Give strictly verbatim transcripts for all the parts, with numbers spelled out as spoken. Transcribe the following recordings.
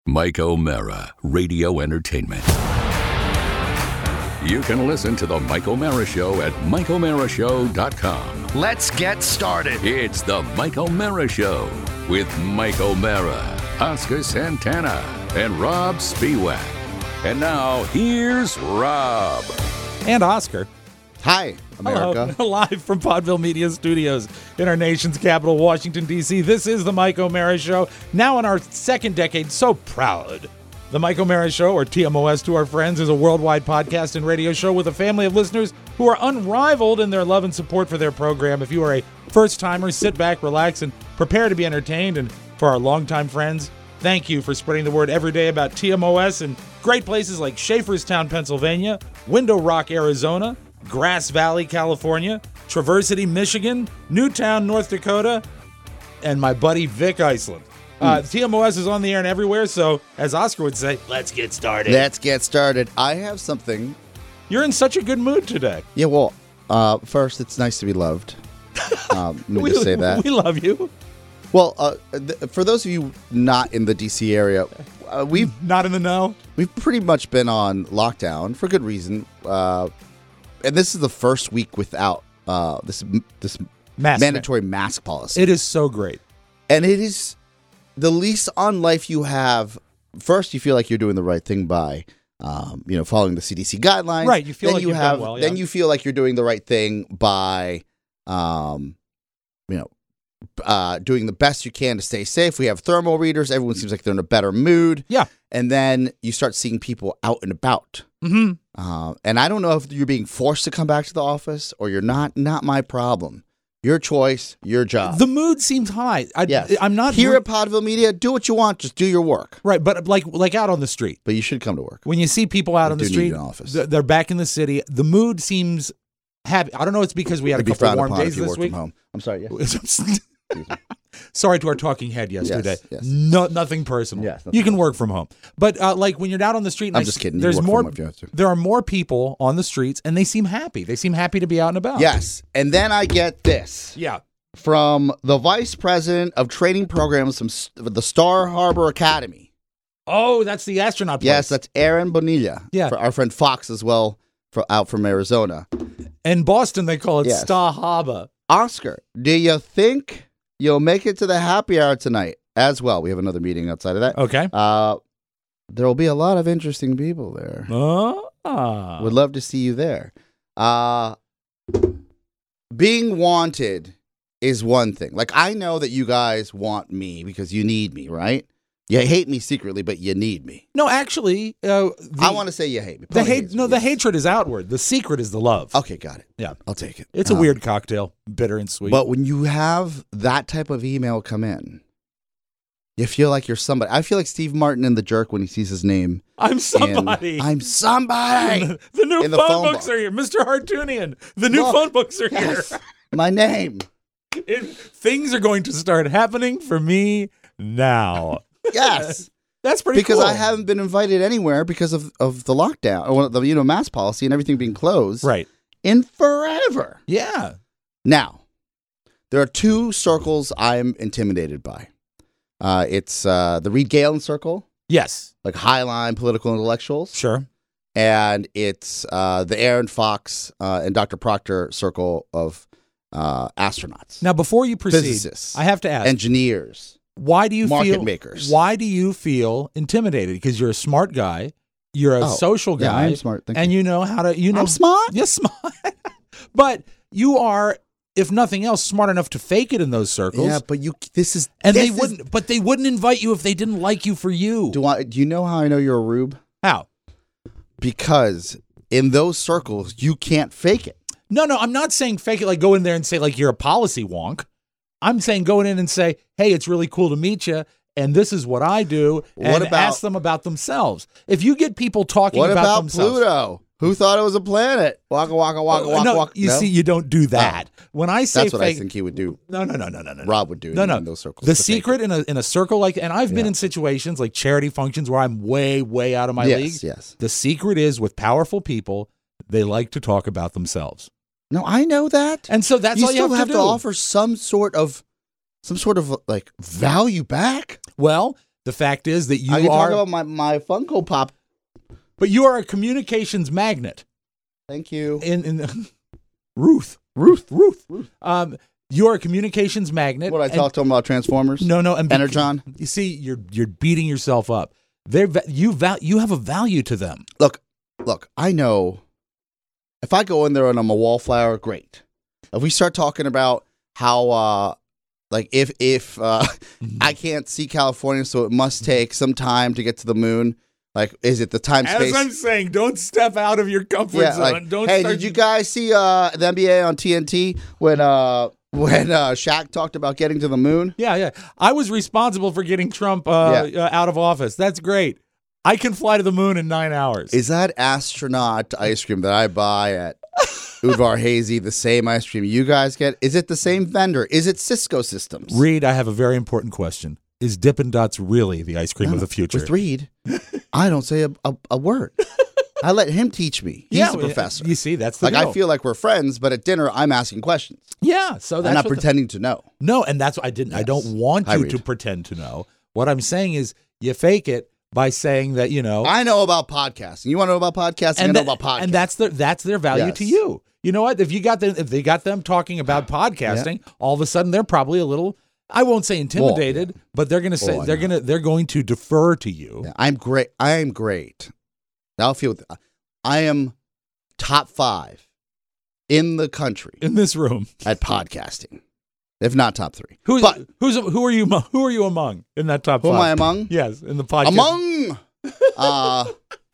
Mike O'Mara, Radio Entertainment. You can listen to The Mike O'Mara Show at mike o'mara show dot com. Let's get started. It's The Mike O'Mara Show with Mike O'Mara, Oscar Santana, and Rob Spiewak. And now, here's Rob. And Oscar. Hi, America. Hello. Live from Podville Media Studios in our nation's capital, Washington, D C. This is The Mike O'Mara Show. Now in our second decade, so proud. The Mike O'Mara Show, or T M O S to our friends, is a worldwide podcast and radio show with a family of listeners who are unrivaled in their love and support for their program. If you are a first-timer, sit back, relax, and prepare to be entertained. And for our longtime friends, thank you for spreading the word every day about T M O S and great places like Schaeferstown, Pennsylvania, Window Rock, Arizona, Grass Valley, California, Traversity, Michigan, Newtown, North Dakota, and my buddy Vic Iceland. Uh, T M O S is on the air and everywhere, so as Oscar would say, let's get started. Let's get started. I have something. You're in such a good mood today. Yeah, well, uh, first, it's nice to be loved. Um, let me we, just say that. We love you. Well, uh, th- for those of you not in the D C area, uh, we've Not in the know? we've pretty much been on lockdown for good reason. Uh, and this is the first week without uh, this this Mask mandatory mask policy. It is so great. And it is the lease on life you have. First, you feel like you're doing the right thing by, um, you know, following the C D C guidelines. Right, you feel then like you you've have, done well, Then yeah. you feel like you're doing the right thing by, um, you know, uh, doing the best you can to stay safe. We have thermal readers. Everyone seems like they're in a better mood. Yeah. And then you start seeing people out and about. Mm-hmm. Uh, and I don't know if you're being forced to come back to the office or you're not. Not my problem. Your choice, your job. The mood seems high. I, Yes. I'm not Here at Podville Media, do what you want. Just do your work. right, but like like out on the street. But you should come to work. When you see people out I on the do need street, an office. th- they're back in the city. The mood seems happy. I don't know. It's because we had a It'd be couple frowned warm upon days if you this work week. from home. I'm sorry. Yeah. Sorry to our talking head yesterday. Yes, yes. No, nothing personal. Yes, nothing you can work from home, but uh, like when you're out on the street, and I'm I just s- kidding. You There's work from more. home if you have to. There are more people on the streets, and they seem happy. They seem happy to be out and about. Yes. And then I get this Yeah. from the vice president of training programs from S- the Star Harbor Academy. Oh, that's the astronaut. Place. Yes, that's Aaron Bonilla. Yeah. For our friend Fox as well, for, out from Arizona. In Boston, they call it Yes. Star Harbor. Oscar, do you think you'll make it to the happy hour tonight as well? We have another meeting outside of that. Okay. Uh, there will be a lot of interesting people there. Ah. Would love to see you there. Uh, being wanted is one thing. Like, I know that you guys want me because you need me, right? You hate me secretly, but you need me. No, actually, uh, the, I want to say you hate me. the Probably hate. hates No, me, the yes. hatred is outward. The secret is the love. Okay, got it. Yeah. I'll take it. It's a Um, weird cocktail, bitter and sweet. But when you have that type of email come in, you feel like you're somebody. I feel like Steve Martin in The Jerk when he sees his name. I'm in, somebody. I'm somebody. the, the new in the phone, phone books book. are here, Mister Hartunian. The new Look, phone books are Yes, here. my name. It, things are going to start happening for me now. Yes. That's pretty Because cool. I haven't been invited anywhere because of, of the lockdown, or the you know mask policy and everything being closed Right. in forever. Yeah. Now, there are two circles I'm intimidated by. Uh, it's uh, the Reed Galen circle, Yes. like highline political intellectuals, Sure. and it's uh, the Aaron Fox uh, and Doctor Proctor circle of uh, astronauts, Now, before you proceed, Physicists. I have to ask, engineers. why do you market feel makers. Why do you feel intimidated? Because you're a smart guy, you're a Oh, social Yeah, guy, I'm smart. Thank and you. you know how to. You know, I'm smart. You're smart, but you are, if nothing else, smart enough to fake it in those circles. Yeah, but you. This is and this they is- wouldn't. But they wouldn't invite you if they didn't like you for you. Do I? Do you know how I know you're a rube? How? Because in those circles, you can't fake it. No, no, I'm not saying fake it like go in there and say like you're a policy wonk. I'm saying go in and say, hey, it's really cool to meet you, and this is what I do, and What about- ask them about themselves. If you get people talking What about, about themselves, Pluto? Who thought it was a planet? Waka waka waka Oh, waka no, waka. you No? see, you don't do that. When I say That's what I fake, think he would do. no, no, no, no, no, no. Rob would do. No, in, no. in those circles. The to fake secret it. in a in a circle like, and I've been Yeah. in situations like charity functions where I'm way, way out of my Yes, league. yes. The secret is with powerful people, they like to talk about themselves, No, I know that. and so that's you all you still have, have to to, do. offer some sort of, some sort of like value back. Well, The fact is that you I can are, talk about my, my Funko Pop. but you are a communications magnet. Thank you. In, in Ruth, Ruth. Ruth, Um, you're a communications magnet. What I and- talked to him about Transformers? No, no, and bec- Energon? You see, you're you're beating yourself up. They're va- you val- you have a value to them. Look, look, I know if I go in there and I'm a wallflower, great. If we start talking about how, uh, like, if if uh, I can't see California, so it must take some time to get to the moon. Like, is it the time As space? I'm saying, don't step out of your comfort yeah, zone. like, don't. hey, start- did you guys see uh, the N B A on T N T when uh, when uh, Shaq talked about getting to the moon? Yeah, yeah. I was responsible for getting Trump uh, Yeah. uh, out of office. That's great. I can fly to the moon in nine hours. Is that astronaut ice cream that I buy at Udvar Hazy the same ice cream you guys get? Is it the same vendor? Is it Cisco Systems? Reed, I have a very important question. Is Dippin' Dots really the ice cream No, of the future? With Reed, I don't say a, a, a word. I let him teach me. He's yeah, the professor. You see, that's the Like, deal. I feel like we're friends, but at dinner, I'm asking questions. Yeah, so that's I'm not what the- pretending to know. No, and that's what I didn't. I Yes. don't want Hi, you Reed. to pretend to know. What I'm saying is, you fake it by saying that you know, I know about podcasting. You want to know about podcasting? I know that- about podcasting. and that's their that's their value Yes. to you. You know what? If you got them, if they got them talking about podcasting, all of a sudden they're probably a little. I won't say intimidated, but they're going to say Oh, I they're know. going to they're going to defer to you. Yeah, I'm great. I am great. I'll feel. I am top five in the country In this room, at podcasting, if not top three. who's But who's who are you mo- who are you among in that top who five? am I among? Yes, in the podcast. Among. Uh,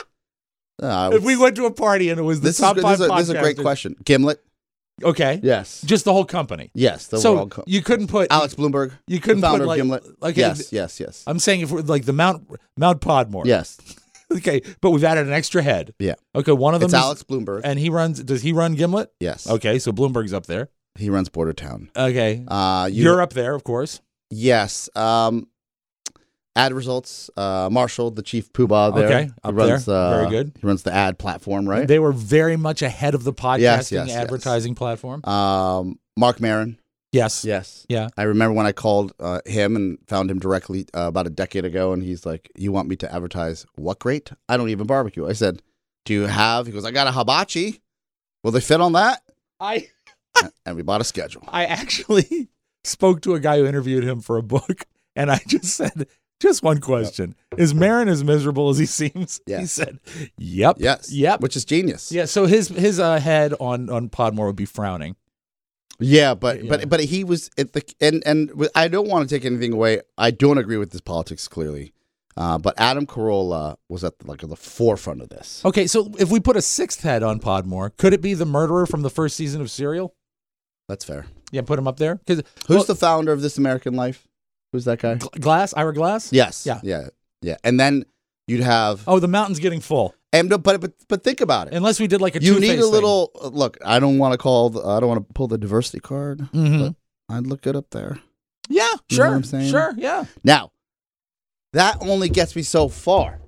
uh, If we went to a party and it was the this is, top good- five this, is a, this is a great podcasters- question. Gimlet. Okay, Yes. just the whole company. Yes. The So world. Co- you couldn't put Alex Bloomberg. You couldn't the founder put of like, Gimlet. like yes. Yes. Yes. I'm saying if we're like the Mount Mount Podmore. Yes. Okay, but we've added an extra head. Yeah. Okay, one of them It's is, Alex Bloomberg. and he runs. Does he run Gimlet? Yes. Okay, so Bloomberg's up there. He runs Border Town. Okay, Uh, you, you're up there, of course. Yes. Um, ad results. Uh, Marshall, the chief poobah there. Okay, He up runs, there. Uh, Very good. He runs the ad platform, right? They were very much ahead of the podcasting Yes, yes, yes. advertising platform. Um, Mark Maron. Yes. Yes. Yeah. I remember when I called uh, him and found him directly uh, about a decade ago, and he's like, "You want me to advertise what grate? I don't even barbecue." I said, "Do you have?" He goes, "I got a hibachi. Will they fit on that?" I And we bought a schedule. I actually spoke to a guy who interviewed him for a book, and I just said, just one question: Is Marin as miserable as he seems? He Yes. said, "Yep." Yes. Yep. Which is genius. Yeah. So his his uh, head on on Podmore would be frowning. Yeah, but Yeah. but but he was at the and and I don't want to take anything away. I don't agree with this politics clearly, uh, but Adam Carolla was at the, like the forefront of this. Okay, so if we put a sixth head on Podmore, could it be the murderer from the first season of Serial? That's fair. Yeah, put him up there. Because Who's the founder of This American Life? Who's that guy? Glass, Ira Glass? Yes. Yeah. Yeah. Yeah. And then you'd have Oh, the mountain's getting full. and but but but think about it. Unless we did like a You Two-Face need a thing. little uh, look. I don't want to call. The, I don't want to pull the diversity card. Mhm. But I'd look it up there. Yeah, You know sure. what I'm saying? Sure, yeah. Now, that only gets me so far.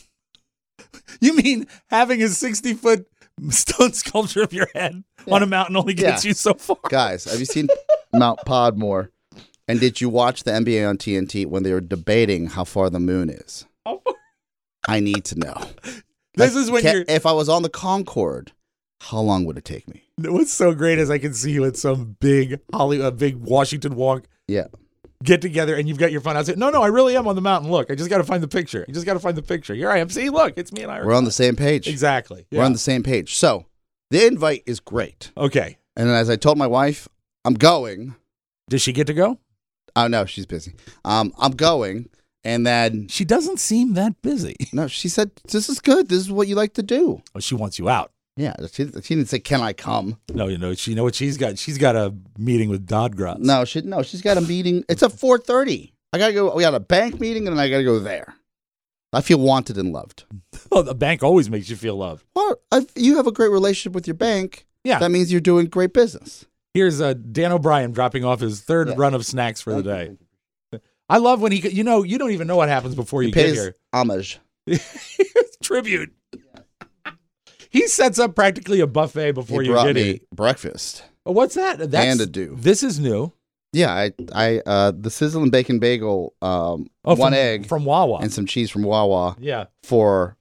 You mean having a sixty foot stone sculpture of your head Yeah. on a mountain only gets Yeah. you so far? Guys, have you seen Mount Podmore? And did you watch the N B A on T N T when they were debating how far the moon is? I need to know. This Like, is when ca- you're. If I was on the Concorde, how long would it take me? What's so great is I can see you at some big Hollywood, big Washington Walk Yeah. get together, and you've got your phone out. Say, no, no, I really am on the mountain. Look, I just got to find the picture. I just got to find the picture. Here I am. See, look, it's me and Ira. We're on the same page. Exactly. We're Yeah. on the same page. So the invite is great. Okay. And as I told my wife, I'm going. Does she get to go? Oh, no, she's busy. Um, I'm going. And then, She doesn't seem that busy. no, she said, this is good. This is what you like to do. Oh, she wants you out. Yeah. She, she didn't say, can I come? No, you know, she know what she's got. She's got a meeting with Dodgras. No, she, no, she's got a meeting. It's at four thirty. I got to go. We got a bank meeting and then I got to go there. I feel wanted and loved. Oh, the bank always makes you feel loved. Well, if you have a great relationship with your bank. Yeah. That means you're doing great business. Here's uh, Dan O'Brien dropping off his third Yeah. run of snacks for the day. I love when he, you know, you don't even know what happens before you He get pays here. homage. Tribute. He sets up practically a buffet before He you brought get me here. breakfast. Oh, what's that? That's, And a do. This is new. Yeah, I, I, uh, the sizzling bacon bagel, um, Oh, one from, egg from Wawa. and some cheese from Wawa Yeah. for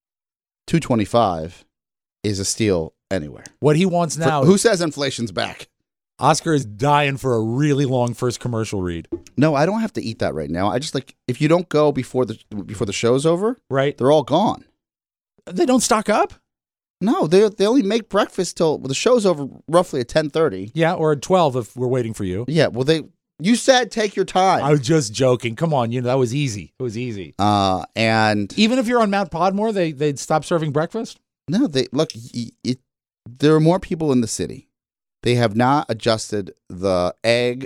two twenty-five is a steal anywhere. What he wants For- now, who says inflation's back? Oscar is dying for a really long first commercial read, No, I don't have to eat that right now. I just like if you don't go before the before the show's over, right? they're all gone. They don't stock up? No, they they only make breakfast till well, the show's over roughly at ten thirty. Yeah, or at twelve if we're waiting for you. Yeah, well they you said take your time. I was just joking. Come on, you know, that was easy. It was easy. Uh and Even if you're on Mount Podmore, they, they'd stop serving breakfast? no, they look y- it, there are more people in the city. They have not adjusted the egg,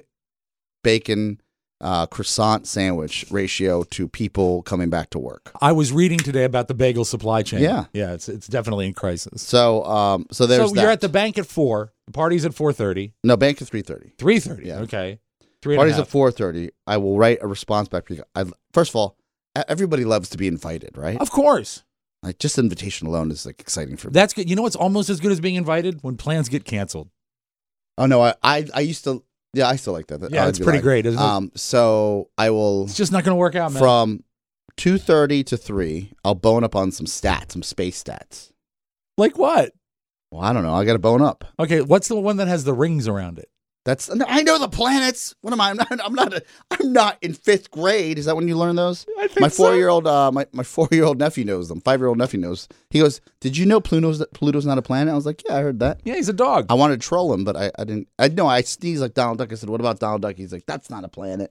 bacon, uh, croissant sandwich ratio to people coming back to work. I was reading today about the bagel supply chain. Yeah. Yeah, it's it's definitely in crisis. So, um, so there's so that. you're at the bank at four. The party's at four thirty. no bank at three thirty. three thirty. Yeah. Okay. Three and a Party's half. at four thirty. I will write a response back. Because I, first of all, e- everybody loves to be invited, right? Of course. Like just invitation alone is like exciting for me. That's good. You know what's almost as good as being invited? When plans get canceled. Oh no, I, I, I used to. Yeah, I still like that. Yeah, I'd it's be pretty like- great, isn't it? Um, so I will It's just not going to work out, man. from two thirty to three. I'll bone up on some stats, some space stats. Like what? Well, I don't know. I got to bone up. Okay, what's the one that has the rings around it? That's I know the planets. What am I? I'm not. I'm not. A, I'm not in fifth grade. Is that when you learn those? I think My so. four year old, uh, my my four year old nephew knows them. Five year old nephew knows. He goes, "Did you know Pluto's Pluto's not a planet?" I was like, "Yeah, I heard that." Yeah, he's a dog. I wanted to troll him, but I, I didn't. I know I sneezed like Donald Duck. I said, "What about Donald Duck?" He's like, "That's not a planet."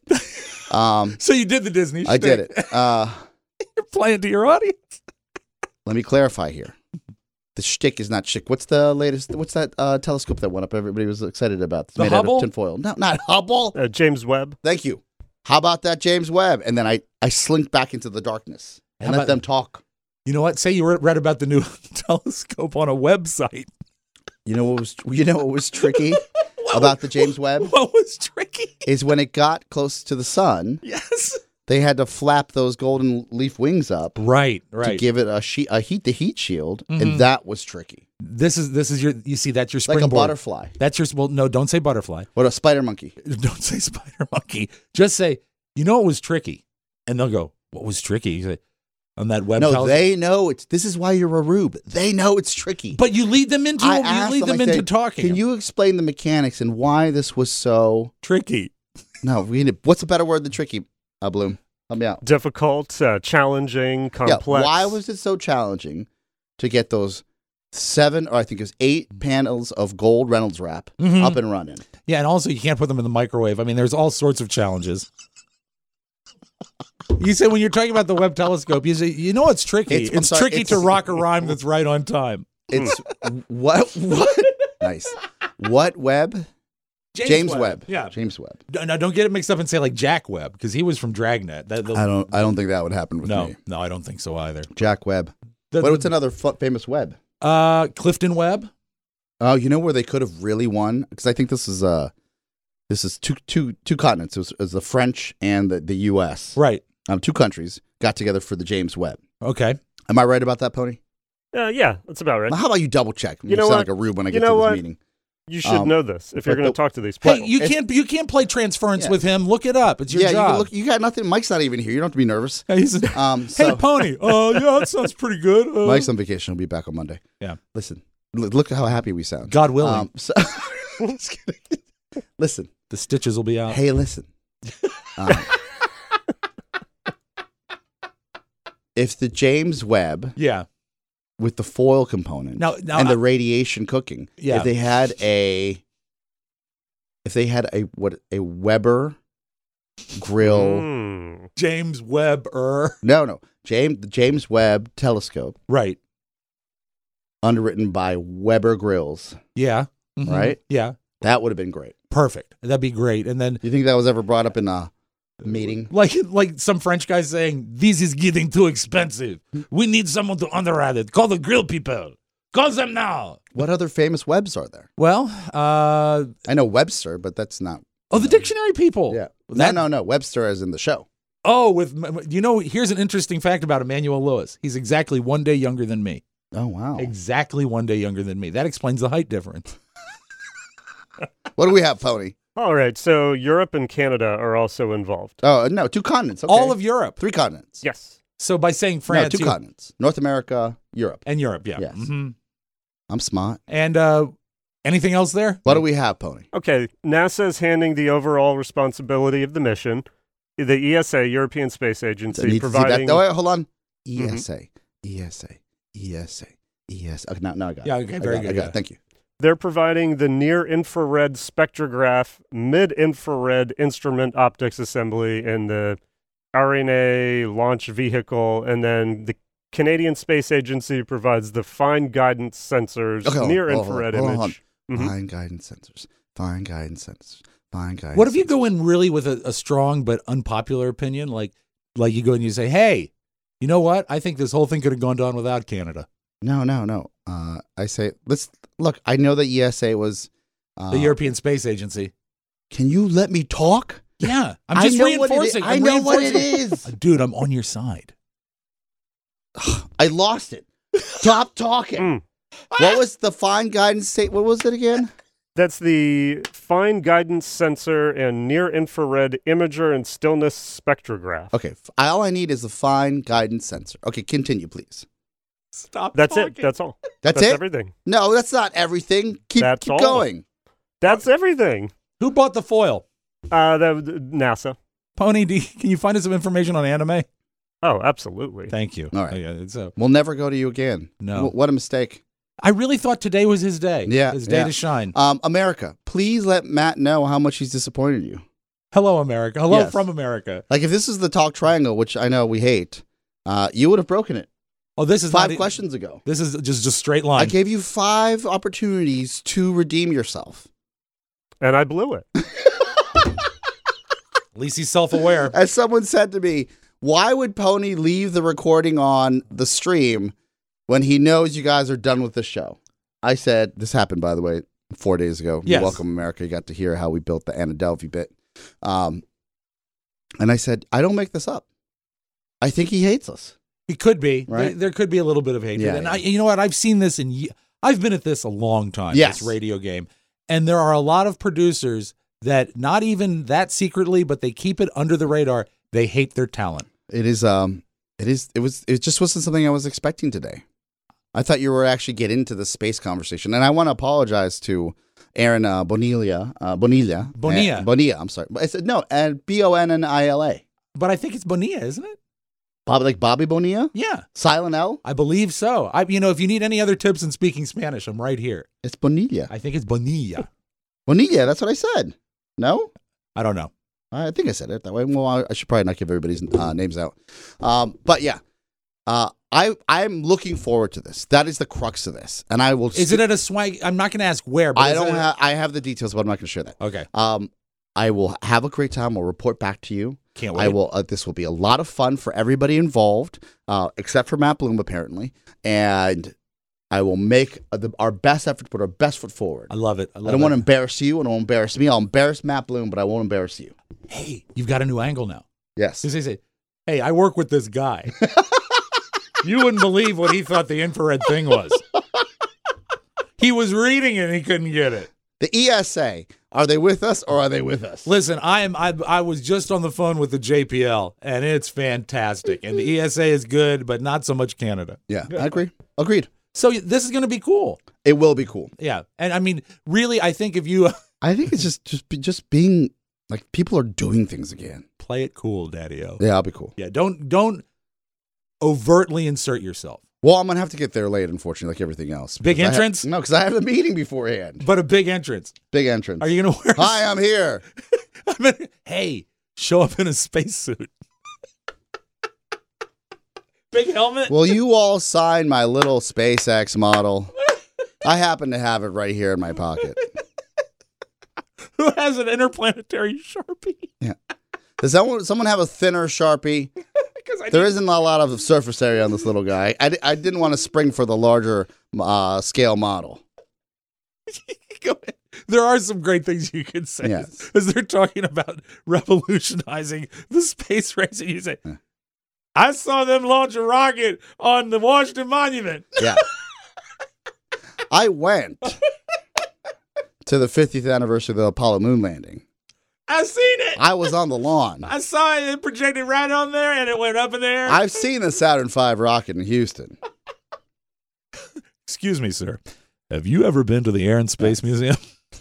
um, So you did the Disney I did shtick. it. Uh, You're playing to your audience. let me clarify here. The shtick is not shtick. What's the latest? What's that uh, telescope that went up? Everybody was excited about. It's The made Hubble? out of tinfoil. No, not Hubble. Uh, James Webb. Thank you. How about that, James Webb? And then I, I slinked back into the darkness and How let about- them talk. You know what? Say you re- read about the new telescope on a website. You know what was you know what was tricky about the James Webb What was tricky? is when it got close to the sun, Yes. they had to flap those golden leaf wings up Right, to right. give it a sheet, a heat to heat shield, Mhm. and that was tricky, This is this is your. You see, that's your like a springboard. butterfly. That's your. Well, no, don't say butterfly. What a spider monkey. Don't say spider monkey. Just say, you know, it was tricky, and they'll go, "What was tricky?" You say, on that web. No, tele- they know it's. This is why you're a rube. They know it's tricky. But you lead them into. I You asked lead them I into said, talking. Can you explain the mechanics and why this was so? tricky? No, we need. What's a better word than tricky? Uh, Bloom, help me out. Difficult, uh, challenging, complex. Yeah, why was it so challenging to get those seven, or I think it was eight panels of gold Reynolds wrap Mhm. up and running? Yeah, and also you can't put them in the microwave. I mean, there's all sorts of challenges. You say when you're talking about the Webb telescope, you say, you know what's tricky? It's- It's, I'm sorry, tricky it's- to rock a rhyme that's right on time. It's what? What? Nice. What Webb? James Webb. Yeah. James Webb. Now, don't get it mixed up and say like Jack Webb, because he was from Dragnet. That, the- I don't. I don't think that would happen with no, me. no, I don't think so either. Jack Webb. The- What, what's another f- famous Webb? Uh, Clifton Webb. Oh, you know where they could have really won? Because I think this is uh this is two two two continents. It was, it was the French and the, the U S Right. Um, two countries got together for the James Webb. Okay. Am I right about that, Pony? Uh, yeah, that's about right. Now, how about you double check? You, You know sound what? like a rube when I You get know to this what? meeting. You should Um, know this if you're but going to the- talk to these Hey, people. you if- can't you can't play transference Yeah. with him. Look it up. It's your yeah, you, job. can look, you got nothing. Mike's not even here. You don't have to be nervous. Hey, he said, Um, so hey, Pony. Oh, yeah, that sounds pretty good. Uh, Mike's on vacation. He'll be back on Monday. Yeah. Listen, l- look at how happy we sound. God willing, Um, so, just kidding. Listen. the stitches will be out. Hey, listen. Um, if the James Webb Yeah. with the foil component Now, now and I- the radiation cooking, Yeah. if they had a, if they had a what a Weber grill, Mm. James Webb. Er. no, no, James the James Webb telescope, Right. underwritten by Weber Grills, Yeah. Mhm. Right? Yeah. that would have been great. Perfect. That'd be great. And then Do you think that was ever brought up in a meeting? like like some French guy saying, "This is getting too expensive. We need someone to underwrite it. Call the grill people. Call them now." What other famous Webbs are there? Well, uh, I know Webster, but that's not. oh, the dictionary people. Yeah. That- no, no, no. Webster as in the show. Oh, with you know, here's an interesting fact about Emmanuel Lewis. He's exactly one day younger than me. Oh, wow. Exactly one day younger than me. That explains the height difference. What do we have, Pony? All right, so Europe and Canada are also involved. Oh, no, two continents. Okay. All of Europe. Three continents. Yes. So by saying France, no, two you- continents. North America, Europe. and Europe, yeah. Yes. Mhm. I'm smart. And uh, anything else there? What do we have, Pony? Okay, NASA is handing the overall responsibility of the mission. The E S A, European Space I Agency, need to see providing... that. No, wait, hold on. E Mhm. S A, E S A, E S A, E S A. Okay, now, now I got Yeah, it. okay, I very got it, good, I got yeah. it. Thank you. They're providing the near-infrared spectrograph, mid-infrared instrument optics assembly, and the R N A launch vehicle, and then the Canadian Space Agency provides the fine guidance sensors, Okay, hold on, near-infrared hold on, hold on, image. Mhm. Fine guidance sensors. Fine guidance sensors. Fine guidance What if you sensors. go in really with a, a strong but unpopular opinion? Like, like you go and you say, hey, you know what? I think this whole thing could have gone down without Canada. No, no, no. Uh, I say, let's look. I know that E S A was uh, The European Space Agency. Can you let me talk? Yeah. I'm I just know what it is. reinforcing. I I'm know what it reinforcing. is. Dude, I'm on your side. I lost it. Stop talking. Mm. What was the fine guidance state? What was it again? That's the fine guidance sensor and near-infrared imager and stillness spectrograph. Okay, f- all I need is the fine guidance sensor. Okay, continue, please. Stop That's talking. it. That's all. That's, That's it. everything. No, that's not everything. Keep, That's keep all. going. That's everything. Who bought the foil? Uh, the, the NASA. Pony, do you- can you find us some information on anime? Oh, absolutely. Thank you. All right. Oh, yeah, so We'll never go to you again. No. W- what a mistake. I really thought today was his day. Yeah, His day yeah. to shine. Um, America, please let Matt know how much he's disappointed in you. Hello, America. Hello Yes. from America. Like if this is the talk triangle, which I know we hate, uh, you would have broken it Oh, this is five not, questions ago. This is just just straight I line. gave you five opportunities to redeem yourself. And I blew it. At least he's self-aware. As someone said to me, why would Pony leave the recording on the stream when he knows you guys are done with the show? I said, this happened, by the way, four days ago. Yes. Welcome America. You got to hear how we built the Anna Delvey bit. Um, and I said, I don't make this up. I think he hates us. He could be. Right. There, there could be a little bit of hatred. Yeah, and yeah. I, you know what? I've seen this in. ye- I've been at this a long time. Yes. This radio game, and there are a lot of producers that not even that secretly, but they keep it under the radar. They hate their talent. It is, um, it is, it was, it just wasn't something I was expecting today. I thought you were actually get into the space conversation, and I want to apologize to Aaron uh, Bonilla, uh, Bonilla, Bonilla. Uh, Bonilla. I'm sorry, I said no, and B O N N I L A. But I think it's Bonilla, isn't it? Bob, like Bobby Bonilla, Yeah, Silent L. I believe so. I, you know, if you need any other tips in speaking Spanish, I'm right here. It's Bonilla. I think it's Bonilla. Bonilla. That's what I said. No, I don't know. I think I said it that way. Well, I, I should probably not give everybody's uh, names out. Um, but yeah, uh, I I'm looking forward to this. That is the crux of this, and I will. Is it at a swag? I'm not going to ask where. But I is it don't at a- have. I have the details, but I'm not going to share that. Okay, Um, I will have a great time. I'll report back to you. can't wait. I will. Uh, this will be a lot of fun for everybody involved, uh, except for Matt Bloom apparently, and I will make uh, the, our best effort to put our best foot forward. I love it. I, love I don't it. want to embarrass you. I don't want to embarrass me. I'll embarrass Matt Bloom, but I won't embarrass you. Hey, you've got a new angle now. Yes. They say, "Hey, I work with this guy." You wouldn't believe what he thought the infrared thing was. He was reading it and he couldn't get it. The E S A, are they with us or are they with us? Listen, I am. I, I was just on the phone with the J P L, and it's fantastic. And the E S A is good, but not so much Canada. Yeah, I agree. Agreed. So this is going to be cool. It will be cool. Yeah, and I mean, really, I think if you I think it's just just be, just being like people are doing things again. play it cool, Daddy-O. Yeah, I'll be cool. Yeah, don't don't overtly insert yourself, Well, I'm gonna have to get there late, unfortunately, like everything else. Big Because I ha- entrance? no, because I have the meeting beforehand. but a big entrance. Big entrance. Are you going to wear? Hi, I'm here. I mean, hey, show up in a spacesuit. Big helmet. Will you all sign my little SpaceX model? I happen to have it right here in my pocket. Who has an interplanetary Sharpie? Does someone someone have a thinner Sharpie? Because I There need- isn't a lot of surface area on this little guy. I, di- I didn't want to spring for the larger uh, scale model. Go ahead. There are some great things you could say Yes. as they're talking about revolutionizing the space race, and you say, "I saw them launch a rocket on the Washington Monument." Yeah. I went to the fiftieth anniversary of the Apollo moon landing. I've seen it. I was on the lawn. I saw it projected right on there, and it went up in the air. I've seen the Saturn five rocket in Houston. Excuse me, sir. Have you ever been to the Air and Space Museum?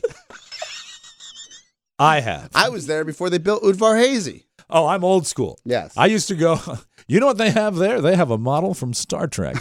I have. I was there before they built Udvar Hazy. Oh, I'm old school. Yes. I used to go, you know what they have there? They have a model from Star Trek.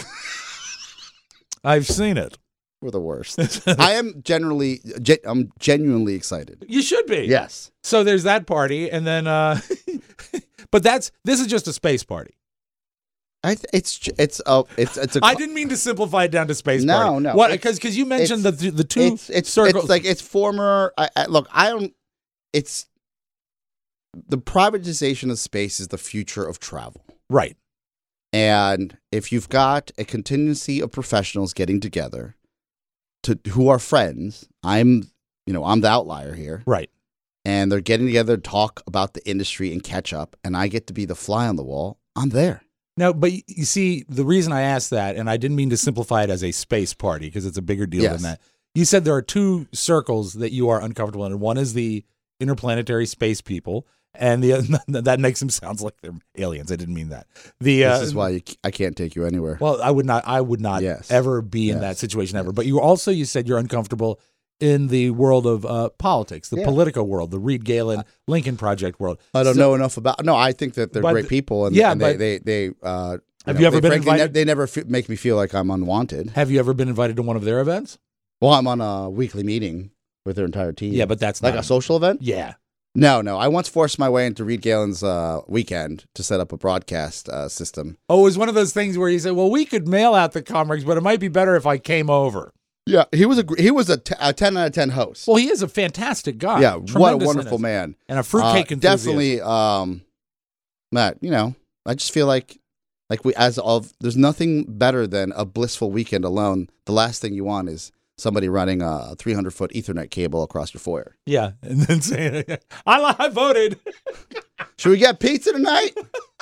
I've seen it. We're the worst. I am generally, gen- I'm genuinely excited. You should be. Yes. So there's that party, and then, uh, but that's, this is just a space party. I th- it's j- it's a it's it's a. I didn't mean to simplify it down to space No, party. no, What? it's- Because because you mentioned the it's- the two it's it's circles. It's like it's former. I, I, look, I don't. It's the privatization of space is the future of travel. Right. And if you've got a contingency of professionals getting together to who are friends, I'm, you know, I'm the outlier here. Right. And they're getting together to talk about the industry and catch up, and I get to be the fly on the wall. I'm there. No, but y- you see, the reason I asked that, and I didn't mean to simplify it as a space party because it's a bigger deal Yes. than that. You said there are two circles that you are uncomfortable in, and one is the interplanetary space people, and the that makes them sound like they're aliens. I didn't mean that. The uh, This is why you, c- I can't take you anywhere. well, I would not. I would not Yes. ever be in Yes. that situation ever. But you also you said you're uncomfortable in the world of uh, politics, the Yeah. Politico world, the Reed Galen Lincoln Project world. I don't So- know enough about. No, I think that they're But great th- people, and, yeah, and they but- they they. Uh, Have know, you ever they been frankly invited- ne- they never f- make me feel like I'm unwanted. Have you ever been invited to one of their events? Well, I'm on a weekly meeting with their entire team. Yeah, but that's like not a social event. Yeah. No, no. I once forced my way into Reed Galen's uh, weekend to set up a broadcast uh, system. Oh, it was one of those things where you said, "Well, we could mail out the comics, but it might be better if I came over." Yeah, he was a gr- he was a, t- a ten out of ten host. Well, he is a fantastic guy. yeah, what a Tremendous wonderful in it. man. and a fruitcake Uh, enthusiast. definitely, um, Matt. You know, I just feel like like we as of there's nothing better than a blissful weekend alone. The last thing you want is somebody running a three hundred foot Ethernet cable across your foyer. Yeah, and then saying, "I, li- I voted." Should we get pizza tonight?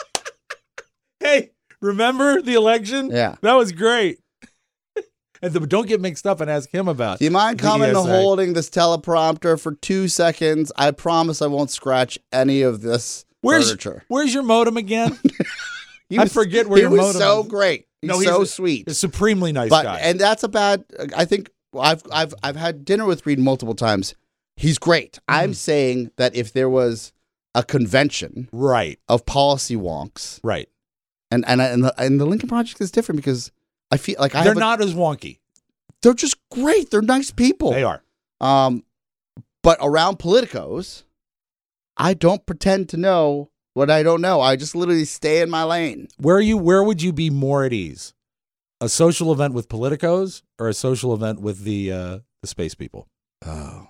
Hey, remember the election? Yeah. That was great. And the, don't get mixed up and ask him about. Do you mind the coming E S and A. holding this teleprompter for two seconds? I promise I won't scratch any of this Where's furniture. Where's your modem again? He I was- forget where he your was modem so is. great. He's No, he's so a- sweet. A supremely nice But guy. and that's a bad. I think I've I've I've had dinner with Reed multiple times. He's great. Mm-hmm. I'm saying that if there was a convention right, of policy wonks, right. and and and the, and the Lincoln Project is different because I feel like I They're have a- not as wonky. they're just great. They're nice people. They are. Um, but around politicos, I don't pretend to know what I don't know. I just literally stay in my lane. Where are you? Where would you be more at ease? A social event with politicos or a social event with the uh, the space people? Oh,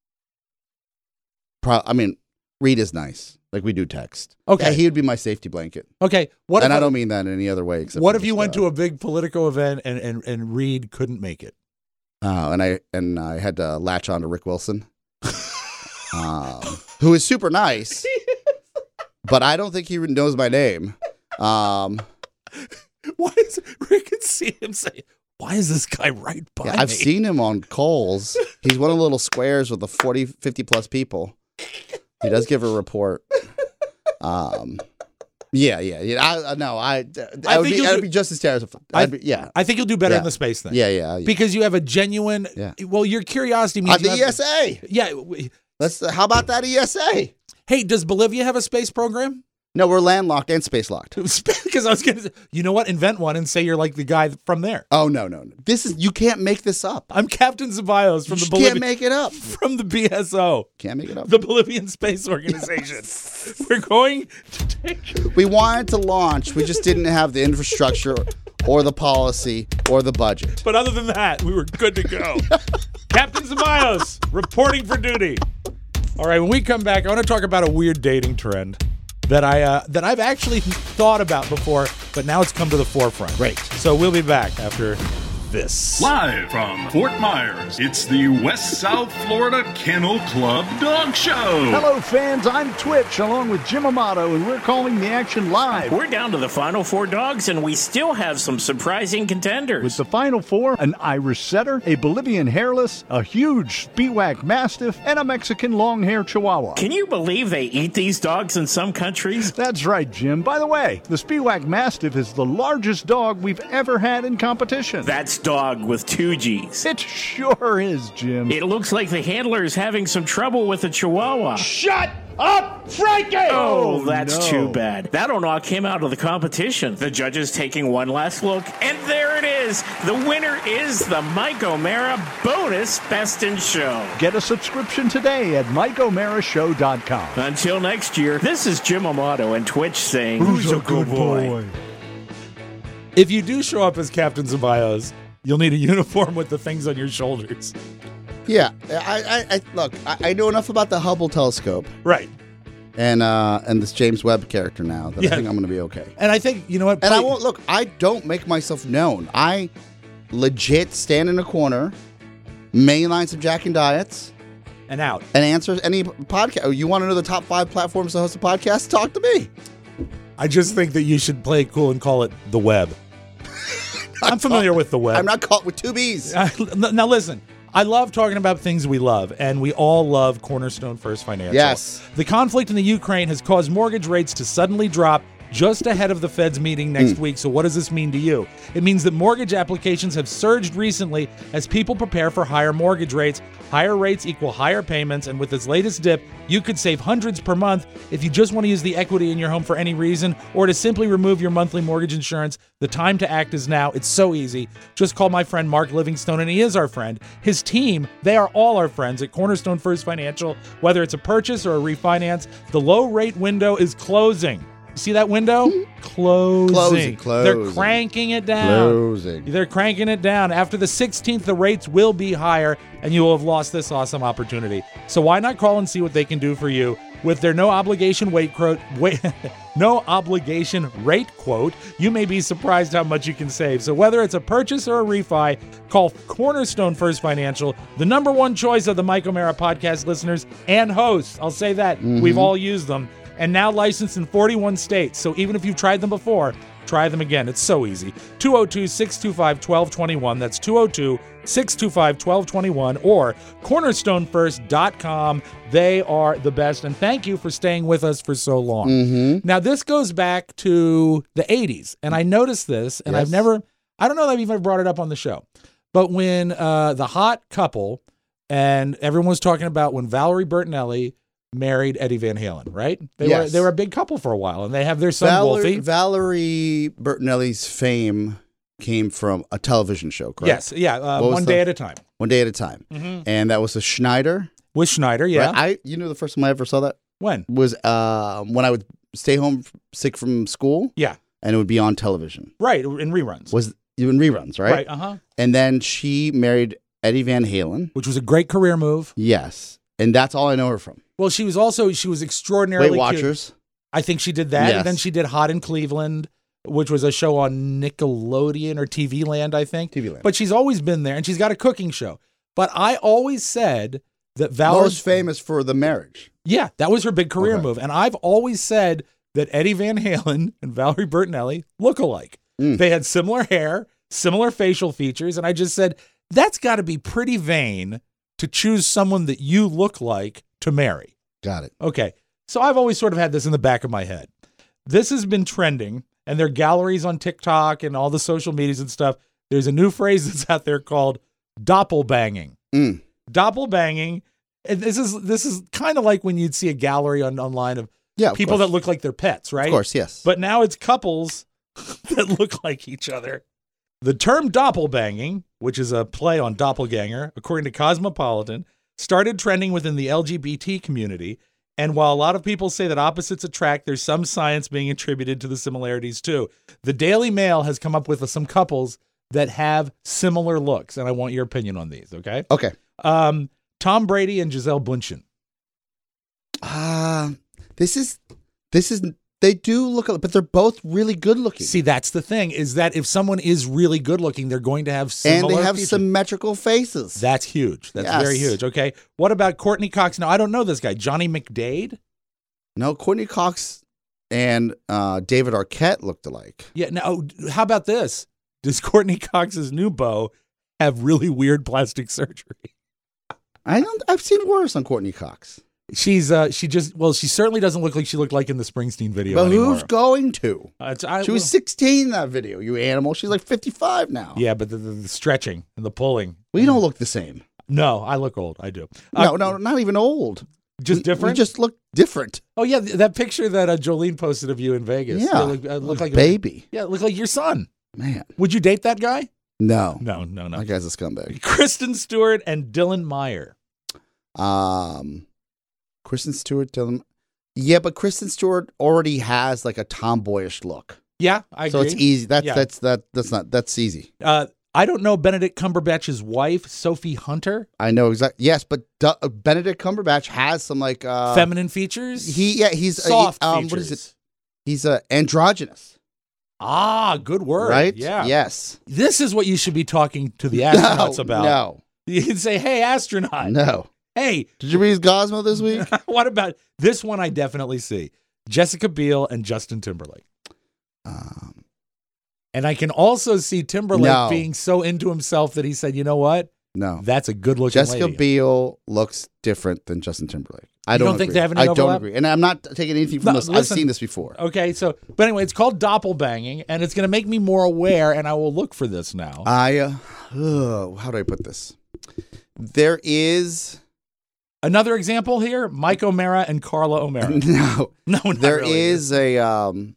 Pro- I mean, Reed is nice. Like we do text. Okay. Yeah, he would be my safety blanket. Okay. What and if I don't mean that in any other way. Except what for if you just, went uh, to a big Politico event and, and, and Reed couldn't make it? Oh, and I and I had to latch on to Rick Wilson, um, who is super nice, but I don't think he knows my name. Um, Why is Rick can see him say, "Why is this guy right by yeah, I've me?" seen him on Coles. He's one of the little squares with the forty, fifty plus people. He does give a report. Um, yeah, yeah, yeah. I, I no, I. I, think would be, you'll I'd do- be just as terrified. I- I'd be, yeah, I think you'll do better Yeah. in the space thing. yeah, yeah. yeah. Because you have a genuine. Yeah. Well, your curiosity means Uh, the you E have- S A. Yeah. w- Let's. How about that E S A? Hey, does Bolivia have a space program? No, we're landlocked and space locked. Because I was going to say, you know what? Invent one and say you're like the guy from there. Oh no, no, no! This is you can't make this up. I'm Captain Ceballos from You the just Bolivia, can't make it up. from the B S O, Can't make it up. the Bolivian Space Organization. We're going to take. We wanted to launch. We just didn't have the infrastructure or the policy or the budget. But other than that, we were good to go. Captain Ceballos reporting for duty. All right, when we come back, I want to talk about a weird dating trend that I uh, that I've actually thought about before, but now it's come to the forefront. Great. So we'll be back after this. Live from Fort Myers, it's the West South Florida Kennel Club Dog Show. Hello, fans. I'm Twitch, along with Jim Amato, and we're calling the action live. We're down to the final four dogs, and we still have some surprising contenders. With the final four, an Irish Setter, a Bolivian Hairless, a huge Spiewak Mastiff, and a Mexican long-hair Chihuahua. Can you believe they eat these dogs in some countries? That's right, Jim. By the way, the Spiewak Mastiff is the largest dog we've ever had in competition. That's dog with two G's. It sure is, Jim. It looks like the handler is having some trouble with the Chihuahua. Shut up, Frankie! Oh, that's no. too bad. That'll knock him out of the competition. The judges taking one last look, and there it is. The winner is the Mike O'Mara Bonus Best in Show. Get a subscription today at Mike O'Mara Show dot com. Until next year, this is Jim Amato and Twitch saying, Who's a good boy? If you do show up as Captain Zeballos, you'll need a uniform with the things on your shoulders. Yeah, I, I, I look. I, I know enough about the Hubble telescope, Right. and uh, and this James Webb character now that Yeah. I think I'm going to be okay. And I think, you know what? And I play- won't look. I don't make myself known. I legit stand in a corner, mainline some Jack and Diets, And out. and answer any podcast. Oh, you want to know the top five platforms to host a podcast? Talk to me. I just think that you should play it cool and call it the web. I'm familiar with the web. I'm not caught with two B's. Uh, now listen, I love talking about things we love, and we all love Cornerstone First Financial. Yes. The conflict in the Ukraine has caused mortgage rates to suddenly drop just ahead of the Fed's meeting next Mm. week. So what does this mean to you? It means that mortgage applications have surged recently as people prepare for higher mortgage rates. Higher rates equal higher payments, and with this latest dip, you could save hundreds per month if you just want to use the equity in your home for any reason or to simply remove your monthly mortgage insurance. The time to act is now. It's so easy. Just call my friend Mark Livingstone, and he is our friend. His team, they are all our friends at Cornerstone First Financial. Whether it's a purchase or a refinance, the low rate window is closing. You see that window? Closing. Closing, They're closing. cranking it down. Closing. They're cranking it down. After the sixteenth, the rates will be higher, and you will have lost this awesome opportunity. So why not call and see what they can do for you with their no obligation wait quote? Wait, no obligation rate quote. You may be surprised how much you can save. So whether it's a purchase or a refi, call Cornerstone First Financial, the number one choice of the Mike O'Mara podcast listeners and hosts. I'll say that. Mm-hmm. We've all used them. And now licensed in forty-one states. So even if you've tried them before, try them again. It's so easy. two oh two, six two five, one two two one. That's two oh two, six two five, one two two one or cornerstone first dot com. They are the best. And thank you for staying with us for so long. Mm-hmm. Now, this goes back to the eighties. And I noticed this, and Yes. I've never, I don't know that I've even brought it up on the show. But when uh, the hot couple, and everyone was talking about when Valerie Bertinelli married Eddie Van Halen, right? They Yes. were they were a big couple for a while, and they have their son Valerie, Wolfie. Valerie Bertinelli's fame came from a television show, correct? Yes, yeah, uh, What was one the- day at a time. One day at a time. Mhm. And that was a Schneider. With Schneider, yeah. Right? I, you know, the first time I ever saw that When? was uh, when I would stay home sick from school, Yeah, and it would be on television. right, in reruns. Was even reruns, right? Right, uh-huh. And then she married Eddie Van Halen. Which was a great career move. Yes, and that's all I know her from. Well, she was also, she was extraordinarily Weight cute. Watchers. I think she did that. Yes. And then she did Hot in Cleveland, which was a show on Nickelodeon or T V Land, I think. T V Land. But she's always been there, and she's got a cooking show. But I always said that Valerie... Most famous for the marriage. Yeah, that was her big career Okay. move. And I've always said that Eddie Van Halen and Valerie Bertinelli look alike. Mm. They had similar hair, similar facial features, and I just said, that's got to be pretty vain to choose someone that you look like to marry. Got it. Okay, so I've always sort of had this in the back of my head. This has been trending, and there are galleries on TikTok and all the social medias and stuff. There's a new phrase that's out there called doppelbanging. Mm. Doppelbanging. And this is this is kind of like when you'd see a gallery on online of Yeah, of people course. that look like they're pets, right? Of course, yes. But now it's couples that look like each other. The term doppelbanging, which is a play on doppelganger, according to Cosmopolitan, started trending within the L G B T community. And while a lot of people say that opposites attract, there's some science being attributed to the similarities too. The Daily Mail has come up with some couples that have similar looks, and I want your opinion on these, okay? Okay. Um, Tom Brady and Gisele Bundchen. Uh, this is this is They do look, but they're both really good looking. See, that's the thing, is that if someone is really good looking, they're going to have similar and they have features. symmetrical faces. That's huge. That's Yes. very huge. Okay. What about Courtney Cox? Now, I don't know this guy. Johnny McDade? No, Courtney Cox and uh, David Arquette looked alike. Yeah. Now, how about this? Does Courtney Cox's new beau have really weird plastic surgery? I don't. I've seen worse on Courtney Cox. She's uh she just well she certainly doesn't look like she looked like in the Springsteen video But anymore. who's going to? Uh, it's, I, She was well, sixteen in that video, you animal. She's like fifty-five now. yeah, but the, the, the stretching and the pulling. We don't look the same. No, I look old. I do. Uh, No, no, not even old. just We- different. We just look different. oh yeah, th- that picture that uh, Jolene posted of you in Vegas. Yeah. You look, uh, look like Baby. A, yeah, look like your son. Man. Would you date that guy? No. No, no, no. That guy's a scumbag. Kristen Stewart and Dylan Meyer. Um, Kristen Stewart, Dylan. Yeah, but Kristen Stewart already has like a tomboyish look. Yeah, I so agree. it's easy. That's Yeah. that's that that's not that's easy. Uh, I don't know Benedict Cumberbatch's wife, Sophie Hunter. I know exactly. Yes, but Du- uh, Benedict Cumberbatch has some like uh, Feminine features. He yeah he's soft uh, he- um, features. what is it? He's uh, androgynous, Ah, good word. right? Yeah. Yes. This is what you should be talking to the astronauts no, about. No. You can say, "Hey, astronaut. No. Hey, Did you read his Cosmo this week? what about this one?" I definitely see Jessica Biel and Justin Timberlake. um, And I can also see Timberlake No. being so into himself that he said, "You know what? no. That's a good looking Jessica lady." Biel looks different than Justin Timberlake. I You don't, don't think agree. they have any I don't overlap? agree, and I'm not taking anything from No, this. I've listen. seen this before. Okay, so but anyway, it's called doppelbanging, and it's going to make me more aware, and I will look for this now. I uh, ugh, how do I put this? There is Another example here: Mike O'Mara and Carla O'Mara. no. No, not There really. is a um.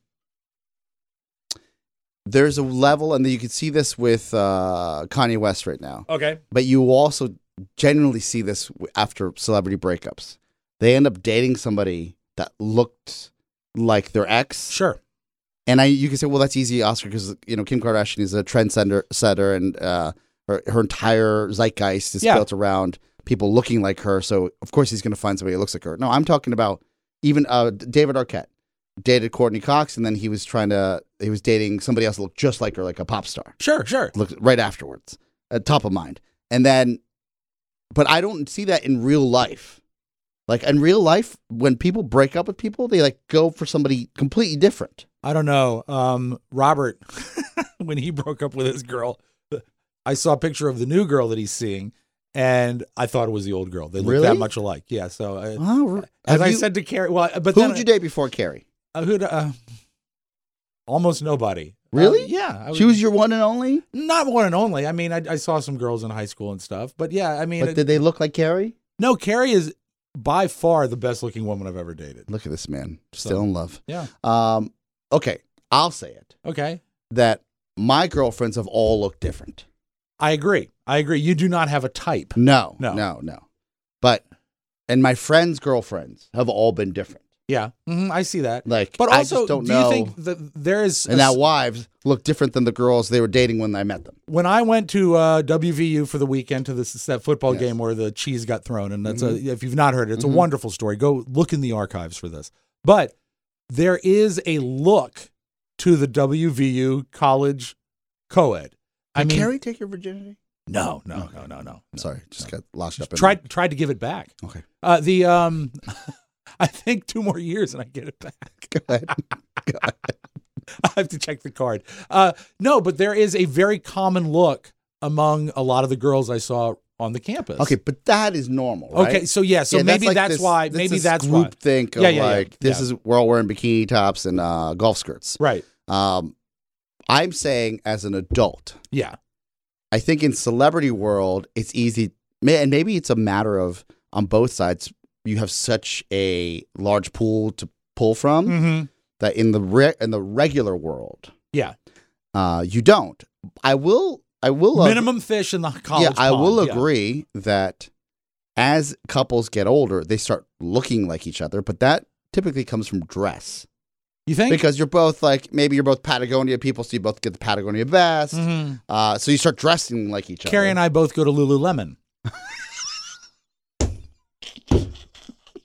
There's a level, and you can see this with uh, Kanye West right now. Okay. But you also generally see this w- after celebrity breakups. They end up dating somebody that looked like their ex. Sure. And I, you can say, well, that's easy, Oscar, because you know Kim Kardashian is a trendsetter, setter, and uh, her her entire zeitgeist is Yeah. built around people looking like her. So of course he's going to find somebody that looks like her. No, I'm talking about even uh, David Arquette dated Courtney Cox, and then he was trying to he was dating somebody else that looked just like her, like a pop star. Sure, sure. Looked right afterwards, at top of mind, and then, but I don't see that in real life. Like in real life, when people break up with people, they like go for somebody completely different. I don't know. Um, Robert, when he broke up with his girl, I saw a picture of the new girl that he's seeing, and I thought it was the old girl. They look Really? that much alike. Yeah. So, I, Oh, as have I you- said to Carrie, well, but who then would you date before Carrie? uh, who'd, uh, almost nobody. Really? Uh, yeah. I She was your one and only. not one and only. I mean, I, I saw some girls in high school and stuff, but yeah, I mean, But it- did they look like Carrie? no, Carrie is by far the best looking woman I've ever dated. Look at this man, So- still in love. Yeah. Um, okay, I'll say it Okay. that my girlfriends have all looked different. I agree. I agree. You do not have a type. No, No. no, no. But and my friends' girlfriends have all been different. Yeah. hmm I see that. Like, But I also, just don't do know. you think that there is and a now s- wives look different than the girls they were dating when I met them. when I went to uh, W V U for the weekend to this that football Yes. Mm-hmm. game where the cheese got thrown, and that's a, if you've not heard it, it's a wonderful story. Go look in the archives for this. But there is a look to the W V U college co-ed. I Did mean, Carrie take your virginity? no, no, no, no, no. Sorry, just got lost up in Tried tried to give it back. Okay, Uh, the um, I think two more years and I get it back. go ahead. Go ahead. I have to check the card. Uh, no, but there is a very common look among a lot of the girls I saw on the campus. Okay, but that is normal, right? Okay, so yeah, so Yeah, maybe like that's this- why. this Maybe is that's group why. think of Yeah, yeah, yeah, like this yeah. is we're all wearing bikini tops and uh, golf skirts. Right. Um, I'm saying as an adult, Yeah. I think in celebrity world it's easy, may- and maybe it's a matter of on both sides you have such a large pool to pull from Mm-hmm. that in the re- in the regular world, Yeah. uh, you don't. I will. I will. ag- Minimum fish in the college. yeah, I pond, will yeah. agree that as couples get older, they start looking like each other, but that typically comes from dress. You think? Because you're both like, maybe you're both Patagonia people, so you both get the Patagonia vest. Mhm. Uh, so you start dressing like each Carrie other. and I both go to Lululemon.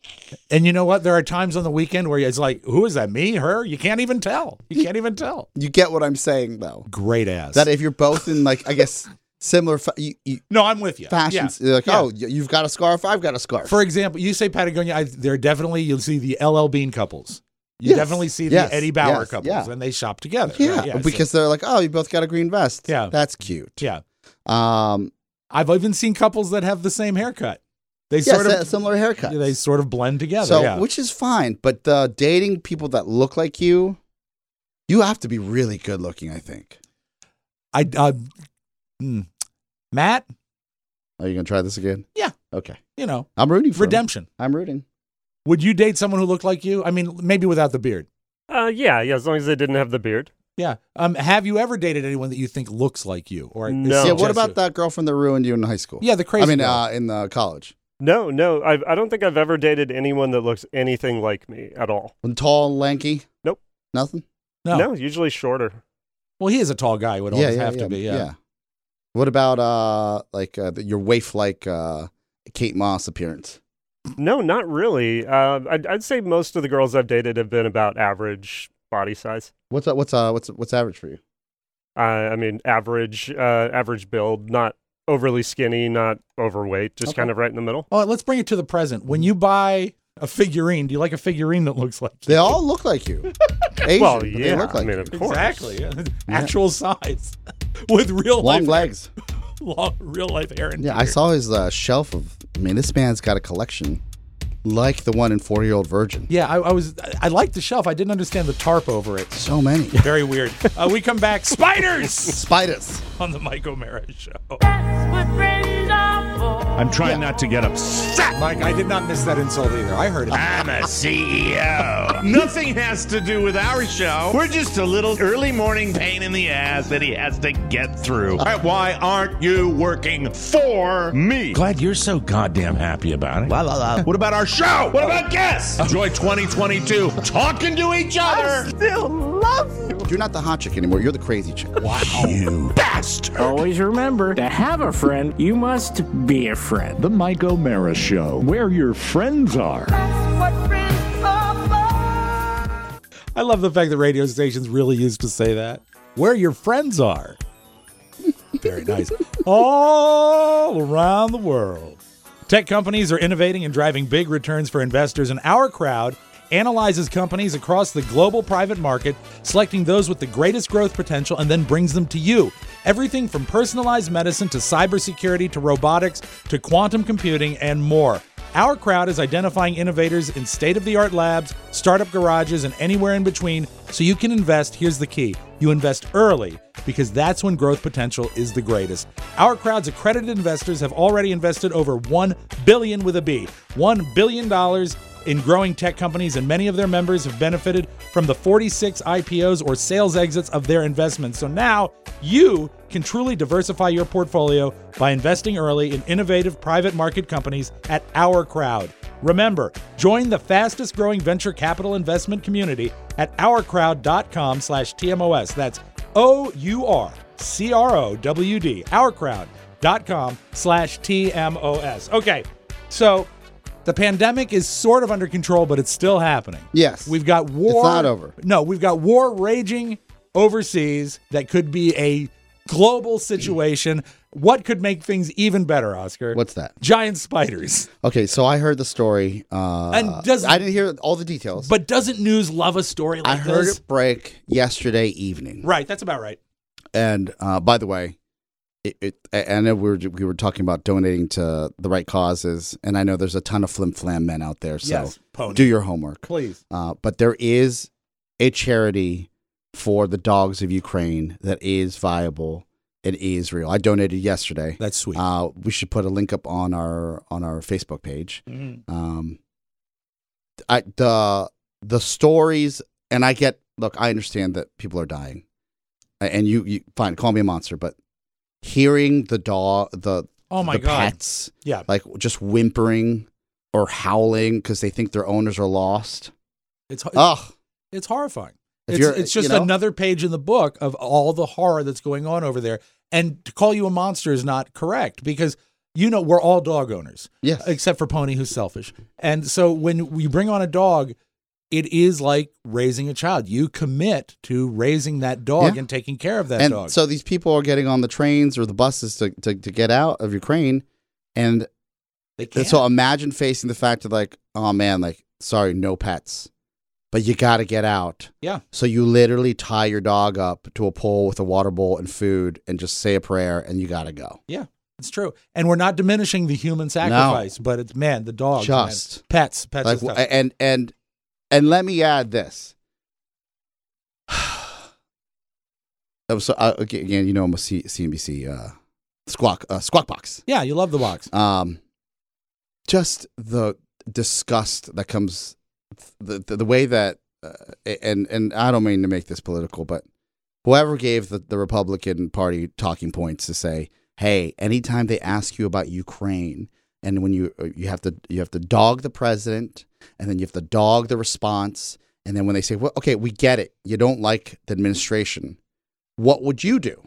And you know what? There are times on the weekend where it's like, who is that? Me? Her? You can't even tell. You can't even tell. You get what I'm saying, though. Great ass. That if you're both in, like, I guess, similar fa- you, you, no, I'm with you. fashions, Yeah. you're like, Yeah. oh, y- you've got a scarf, I've got a scarf. For example, you say Patagonia, I, there are definitely, you'll see the L L Bean couples. You Yes. definitely see the Yes. Eddie Bauer Yes. couples, Yeah. and they shop together. yeah, right? so- because they're like, oh, you both got a green vest. Yeah. That's cute. yeah. Um, I've even seen couples that have the same haircut. They yeah, sort si- of similar haircuts. they sort of blend together. So, yeah. which is fine, but uh, dating people that look like you, you have to be really good looking, I think. I uh, mm, Matt, Are you going to try this again? Yeah. Okay. you know, I'm rooting for him. redemption. I'm rooting. Would you date someone who looked like you? I mean, maybe without the beard. Uh, yeah, yeah, as long as they didn't have the beard. Yeah. Um. Have you ever dated anyone that you think looks like you? Or No. Yeah, suggests what about you? that girlfriend that ruined you in high school? Yeah, the crazy. I mean, girl. uh, in the college. No, no, I, I don't think I've ever dated anyone that looks anything like me at all. When tall, lanky? Nope. Nothing? no. No, usually shorter. Well, he is a tall guy. Would always have to be. Yeah. What about uh like uh, your waif like uh Kate Moss appearance? No, not really. Uh, I'd, I'd say most of the girls I've dated have been about average body size. What's uh, what's uh what's what's average for you? Uh, I mean, average, uh, average build, not overly skinny, not overweight, just Okay. kind of right in the middle. Oh, let's bring it to the present. When you buy a figurine, do you like a figurine that looks like They you? all look like you. Asian, Well, but yeah, they look like I mean, you. of course. Exactly. Yeah. Actual size with real Long life, legs. long real life hair and Yeah, I beard. saw his uh, shelf of. I mean, this man's got a collection like the one in forty Year Old Virgin. Yeah, I, I was. I liked the shelf. I didn't understand the tarp over it. So many Very weird. Uh, we come back. Spiders spiders. on the Mike O'Mara Show. I'm trying not to get upset. Mike, I did not miss that insult either. I heard it. I'm a C E O. Nothing has to do with our show. We're just a little early morning pain in the ass that he has to get through. All right, why aren't you working for me? Glad you're so goddamn happy about it. La, la, la. What about our show? What about guests? Enjoy twenty twenty-two talking to each other. You're not the hot chick anymore. You're the crazy chick. Wow. You bastard. Always remember, to have a friend, you must be a friend. The Mike O'Mara Show, where your friends are. I love the fact that radio stations really used to say that. Where your friends are. Very nice. All around the world. Tech companies are innovating and driving big returns for investors, and Our Crowd analyzes companies across the global private market, selecting those with the greatest growth potential, and then brings them to you. Everything from personalized medicine to cybersecurity to robotics to quantum computing and more. Our Crowd is identifying innovators in state-of-the-art labs, startup garages, and anywhere in between so you can invest. Here's the key. You invest early because that's when growth potential is the greatest. Our Crowd's accredited investors have already invested over one billion dollars with a B. one billion dollars in growing tech companies, and many of their members have benefited from the forty-six I P Os or sales exits of their investments. So now you can truly diversify your portfolio by investing early in innovative private market companies at Our Crowd. Remember, join the fastest growing venture capital investment community at ourcrowd.com slash TMOS. That's O U R C R O W D, ourcrowd.com slash T M O S. Okay, so the pandemic is sort of under control, but it's still happening. Yes. We've got war. It's not over. No, we've got war raging overseas that could be a global situation. What could make things even better, Oscar? What's that? Giant spiders. Okay, so I heard the story. Uh, And does- I didn't hear all the details. But doesn't news love a story like I heard this? it break yesterday evening. Right, that's about right. And uh, by the way, it, it, I I know we were we were talking about donating to the right causes, and I know there's a ton of flim flam men out there. So Yes, pony. do your homework, Please. Uh, but there is a charity for the dogs of Ukraine that is viable. It is real. I donated yesterday. That's sweet. Uh, we should put a link up on our on our Facebook page. Mhm. Um, I the the stories, and I get. Look, I understand that people are dying, and you, you fine. Call me a monster, but hearing the dog, the Oh my the God. pets, Yeah. like just whimpering or howling because they think their owners are lost. It's it's, Ugh. it's horrifying. If It's, you're- it's just you know? another page in the book of all the horror that's going on over there. And to call you a monster is not correct because you know, we're all dog owners. Yes. Except for Pony, who's selfish. And so when we bring on a dog, it is like raising a child. You commit to raising that dog Yeah. and taking care of that and dog. so these people are getting on the trains or the buses to, to, to get out of Ukraine. And they can't. so imagine facing the fact of like, oh man, like, sorry, no pets. But you got to get out. Yeah. So you literally tie your dog up to a pole with a water bowl and food and just say a prayer and you got to go. Yeah, it's true. And we're not diminishing the human sacrifice, but it's, man, the dogs. Just. Man. Pets. Pets. Like, is tough. and, and, and let me add this. so, uh, again, you know, I'm a C- CNBC uh, squawk, uh, squawk box. Yeah, you love the box. Um, just the disgust that comes, the the, the way that, uh, and and I don't mean to make this political, but whoever gave the, the Republican Party talking points to say, hey, anytime they ask you about Ukraine, and when you you have to you have to dog the president, and then you have to dog the response, and then when they say, well, okay, we get it, you don't like the administration, what would you do?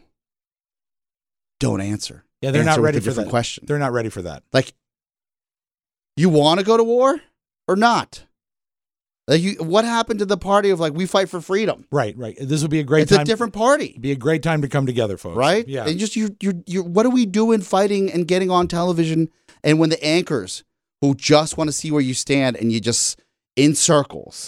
Don't answer. Yeah, they're Answer not with ready a for different that. question. They're not ready for that. Like, you want to go to war or not? Like, you, what happened to the party of like we fight for freedom? Right, right. This would be a great It's time. a different party, It'd be a great time to come together, folks. right? Yeah. And just you, you, you. What are we doing fighting and getting on television? And when the anchors who just want to see where you stand and you just in circles,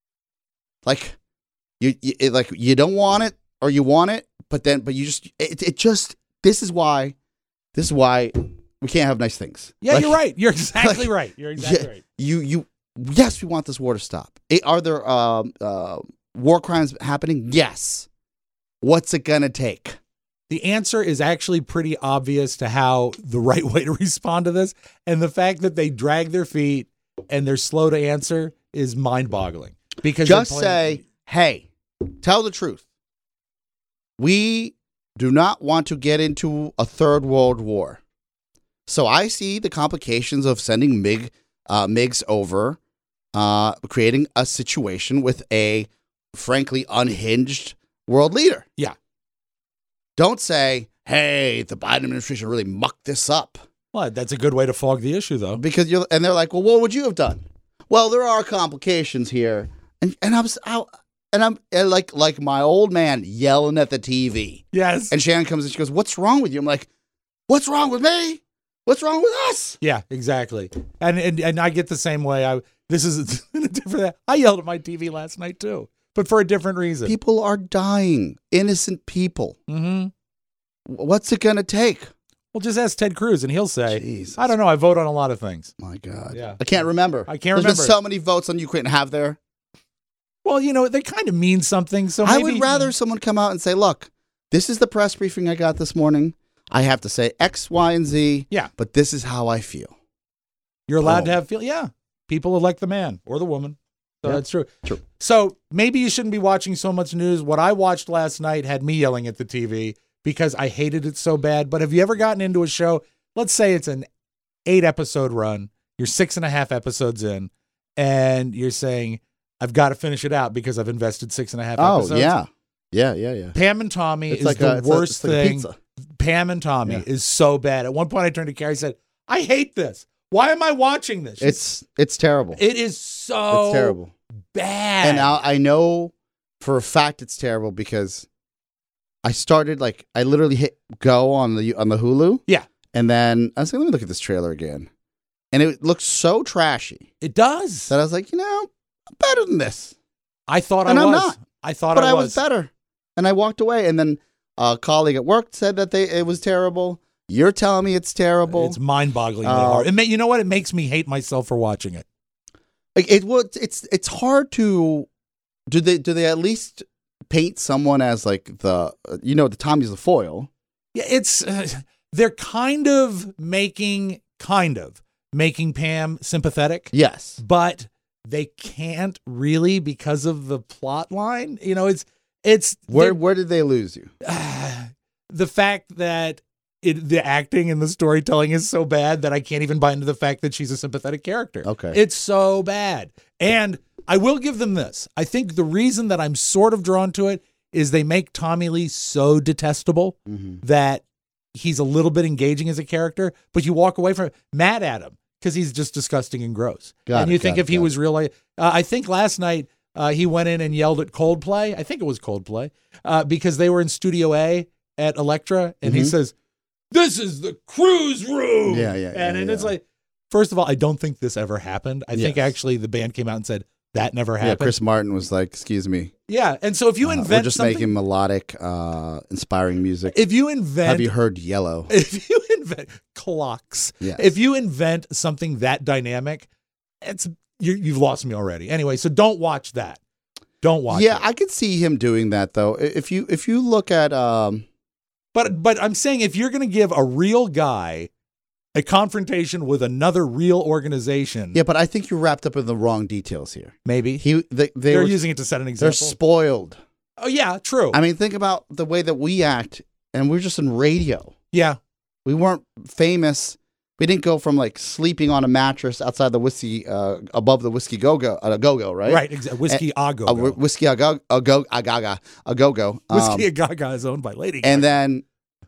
like you, you it, like you don't want it or you want it, but then but you just it, it just this is why this is why we can't have nice things. Yeah, Like, you're right. You're exactly like, right. You're exactly yeah, right. You you yes, we want this war to stop. Eh, Are there um, uh, war crimes happening? Yes. What's it gonna take? The answer is actually pretty obvious to how the right way to respond to this. And the fact that they drag their feet and they're slow to answer is mind-boggling. Because Just they're say, playing- hey, tell the truth. We do not want to get into a third world war. So I see the complications of sending MiG uh, MiGs over, uh, creating a situation with a frankly unhinged world leader. Yeah. Don't say, hey, the Biden administration really mucked this up. Well, that's a good way to fog the issue, though. Because you're, and they're like, well, what would you have done? Well, there are complications here. And and I'm, I, and I'm and like, like my old man yelling at the T V. Yes. And Shannon comes and she goes, what's wrong with you? I'm like, what's wrong with me? What's wrong with us? Yeah, exactly. And and, and I get the same way. I This is a different. I yelled at my T V last night, too, but for a different reason. People are dying. Innocent people. Mm-hmm. What's it going to take? Well, just ask Ted Cruz, and he'll say, Jesus. I don't know. I vote on a lot of things. My God. Yeah. I can't remember. I can't There's remember. been so many votes on Ukraine. Have there? Well, you know, they kind of mean something. So I maybe, would rather someone come out and say, look, this is the press briefing I got this morning. I have to say X, Y, and Z. Yeah. But this is how I feel. You're allowed Oh. to have feel. Yeah. People elect the man or the woman. So Yeah. that's true. True. So maybe you shouldn't be watching so much news. What I watched last night had me yelling at the T V because I hated it so bad. But have you ever gotten into a show? Let's say it's an eight episode run. You're six and a half episodes in, and you're saying, I've got to finish it out because I've invested six and a half Oh, episodes. yeah. Yeah, yeah, yeah. Pam and Tommy It's is like the a, it's a- worst it's like a thing. pizza. Pam and Tommy Yeah. is so bad. At one point, I turned to Carrie and said, I hate this. Why am I watching this? She's- It's it's terrible. it is so it's terrible. bad. And I, I know for a fact it's terrible because I started like I literally hit go on the on the Hulu. Yeah. And then I was like, let me look at this trailer again. And it looks so trashy It does. that I was like, you know, I'm better than this. I thought And I I'm was. not. I thought But I I was. was better. And I walked away. And then a colleague at work said that they it was terrible. You're telling me it's terrible. It's mind-boggling. Uh, hard. It ma- you know what? It makes me hate myself for watching it. Like it well, it's it's it's hard to do they do they at least paint someone as like the uh, you know the Tommy's the foil. Yeah, it's uh, they're kind of making kind of making Pam sympathetic, Yes. but they can't really because of the plot line. You know, it's it's Where they're- where did they lose you? the fact that it, the acting and the storytelling is so bad that I can't even buy into the fact that she's a sympathetic character. Okay. It's so bad. And I will give them this. I think the reason that I'm sort of drawn to it is they make Tommy Lee so detestable Mm-hmm. that he's a little bit engaging as a character, but you walk away from it mad at him because he's just disgusting and gross. Got and it, you think got if it, he got was real, uh, I think last night uh, he went in and yelled at Coldplay. I think it was Coldplay uh, because they were in Studio A at Elektra, and he Mhm. says, "This is the cruise room." Yeah, yeah, And, yeah, and it's yeah. like, first of all, I don't think this ever happened. I think Yes. actually the band came out and said that never Yeah, happened. Chris Martin was like, "Excuse me, Yeah, and so if you uh, invent we're just something, making melodic, uh, inspiring music." if you invent, Have you heard Yellow? if you invent clocks, Yes. if you invent something that dynamic, it's you, you've lost me already. Anyway, so don't watch that. Don't watch. Yeah, it. I could see him doing that though. I- If you if you look at um, But but I'm saying if you're going to give a real guy a confrontation with another real organization, yeah, but I think you're wrapped up in the wrong details here. maybe He they, they they're were, using it to set an they're example. spoiled. Oh yeah, true. I mean, think about the way that we act, and we're just in radio. yeah, We weren't famous. We didn't go from like sleeping on a mattress outside the whiskey, uh, above the whiskey go go, uh, go go, right? right. Exactly. Whiskey a go A whi- whiskey a go a go a gaga a go go. Whiskey a Gaga is owned by Lady Gaga. and then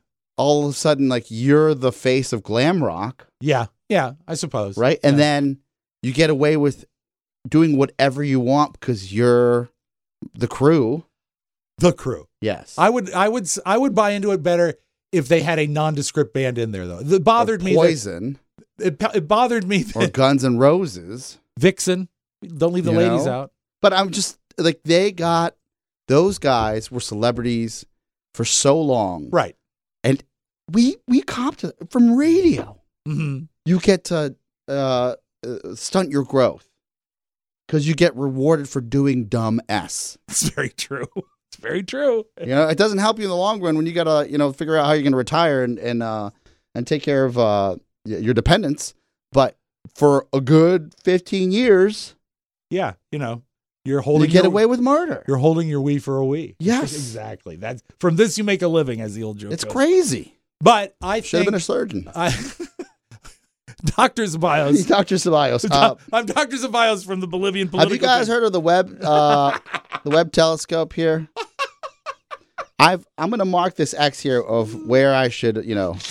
all of a sudden, like you're the face of glam rock, yeah, yeah, I suppose. right? And Yeah. then you get away with doing whatever you want because you're the crew. The Crew. Yes, I would, I would, I would buy into it better if they had a nondescript band in there, though. It bothered Or me. That, Poison it, it bothered me or that Guns N' Roses. Vixen. Don't leave the You ladies know? out. But I'm just like they got those guys were celebrities for so long, Right. and we we copped it from radio. Mm-hmm. You get to uh, uh, stunt your growth because you get rewarded for doing dumb s. It's very true. It's very true. You know, it doesn't help you in the long run when you gotta you know figure out how you're gonna retire and and uh, and take care of uh, y- your dependents. But for a good fifteen years, Yeah, you know, you're you holding get your, away with murder. You're holding your Wii for a Wii. Yes. exactly. That's from this you make a living, as the old joke It's goes. crazy. But I Should have think been a surgeon. I, Doctor Ceballos. Doctor Ceballos. Uh, I'm Doctor Ceballos from the Bolivian have political. you guys heard of the web uh, the web telescope here? I've I'm gonna mark this X here of where I should, you know.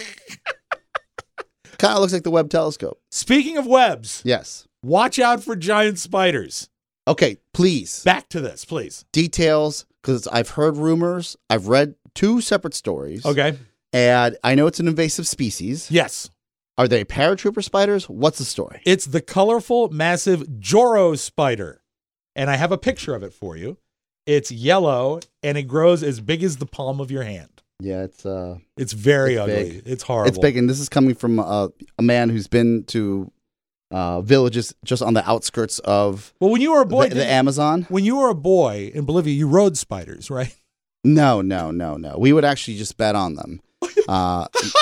Kind of looks like the web telescope. Speaking of webs, Yes. watch out for giant spiders. Okay, please. Back to this, please. Details, because I've heard rumors. I've read two separate stories. Okay. And I know it's an invasive species. Yes. Are they paratrooper spiders? What's the story? It's the colorful, massive Joro spider. And I have a picture of it for you. It's yellow and it grows as big as the palm of your hand. Yeah, it's uh It's very It's ugly. big. It's horrible. it's big, and this is coming from uh, a man who's been to uh, villages just on the outskirts of Well, when you were a boy, the, the didn't- Amazon. when you were a boy in Bolivia, you rode spiders, right? No, no, no, no. We would actually just bet on them. Uh,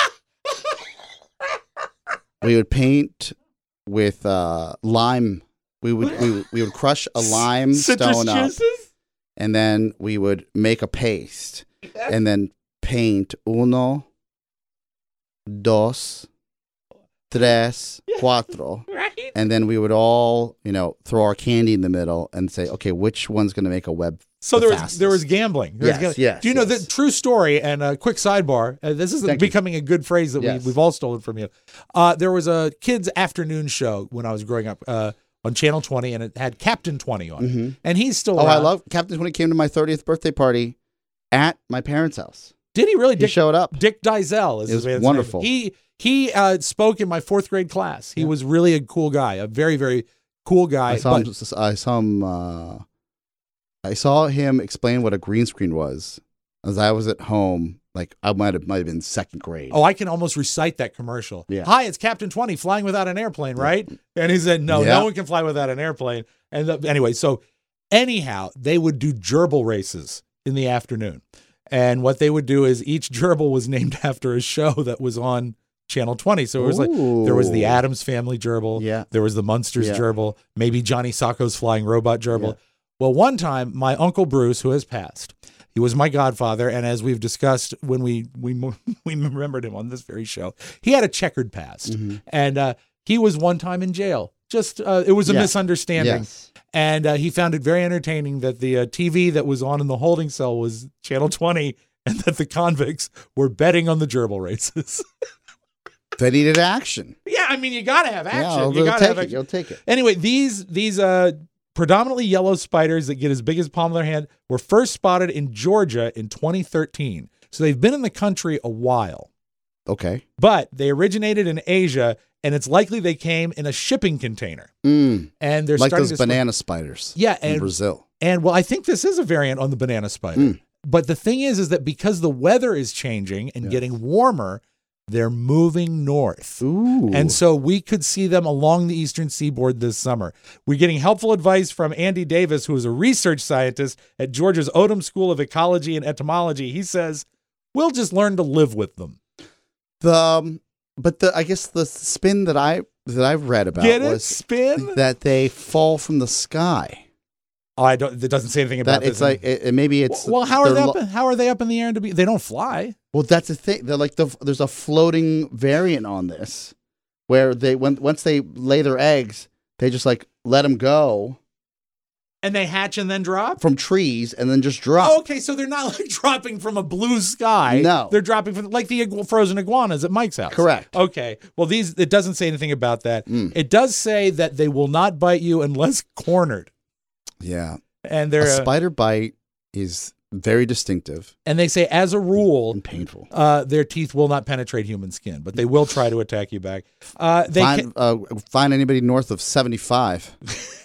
we would paint with uh, lime. We would we, would- we would crush a lime Citrus stone up, juices? and then we would make a paste, and then paint uno, dos, tres, cuatro. Right. And then we would all, you know, throw our candy in the middle and say, okay, which one's going to make a web? So the there was fastest? there was gambling. There was Yes, gambling. yes, Do you know yes. the true story? And a quick sidebar. Uh, this is Thank you. becoming a good phrase that Yes. we, we've all stolen from you. Uh, there was a kids' afternoon show when I was growing up uh, on Channel twenty, and it had Captain twenty on it. Mhm. And he's still Oh, I around. love Captain twenty came to my thirtieth birthday party at my parents' house. Did he really? He Dick, showed up. Dick Dizell is It his was man's wonderful. name. He he uh, spoke in my fourth grade class. He Yeah. was really a cool guy, a very very cool guy. I saw but- him. I saw him. Uh, I saw him explain what a green screen was as I was at home. Like I might have might have been second grade. Oh, I can almost recite that commercial. Yeah. Hi, it's Captain twenty flying without an airplane, right? And he said, no, Yeah. no one can fly without an airplane. And the, anyway, so anyhow, they would do gerbil races in the afternoon. And what they would do is each gerbil was named after a show that was on Channel twenty. So it was like there was the Ooh. Addams Family gerbil. Yeah. There was the Munsters Yeah. gerbil, maybe Johnny Sacco's flying robot gerbil. Yeah. Well, one time, my Uncle Bruce, who has passed, he was my godfather, and as we've discussed when we we we remembered him on this very show, he had a checkered past, Mhm. and uh, he was one time in jail. Just uh, it was a Yeah. misunderstanding, Yes. and uh, he found it very entertaining that the uh, T V that was on in the holding cell was Channel twenty, and that the convicts were betting on the gerbil races. They needed action. Yeah, I mean, you got to have action. Yeah, you you'll gotta take have it. action. You'll take it. Anyway, these these uh, predominantly yellow spiders that get as big as palm of their hand were first spotted in Georgia in twenty thirteen. So they've been in the country a while. Okay. But they originated in Asia, and it's likely they came in a shipping container. Mm. And they're like starting those to banana spiders. Yeah, in and Brazil. And well, I think this is a variant on the banana spider. Mm. But the thing is, is that because the weather is changing and Yes. getting warmer, they're moving north. Ooh. And so we could see them along the eastern seaboard this summer. We're getting helpful advice from Andy Davis, who is a research scientist at Georgia's Odom School of Ecology and Entomology. He says, we'll just learn to live with them. The um, but the I guess the spin that I that I've read about Get it? was Spin? that they fall from the sky. Oh, I don't. It doesn't say anything about That it's this. like it, it- maybe it's well, how are they they're up? lo- In, how are they up in the air to be? They don't fly. Well, that's the thing. They're like the there's a floating variant on this where they when once they lay their eggs, they just like let them go And they hatch and then drop? from trees and then just drop. Oh, okay, so they're not like dropping from a blue sky. No. They're dropping from like the igu- frozen iguanas at Mike's house. Correct. Okay. Well, these it doesn't say anything about that. Mm. It does say that they will not bite you unless cornered. Yeah. And A they're uh, spider bite is very distinctive and they say as a rule and painful. uh, their teeth will not penetrate human skin, but they will try to attack you back. Uh, they Find, can, uh, find anybody north of seventy-five.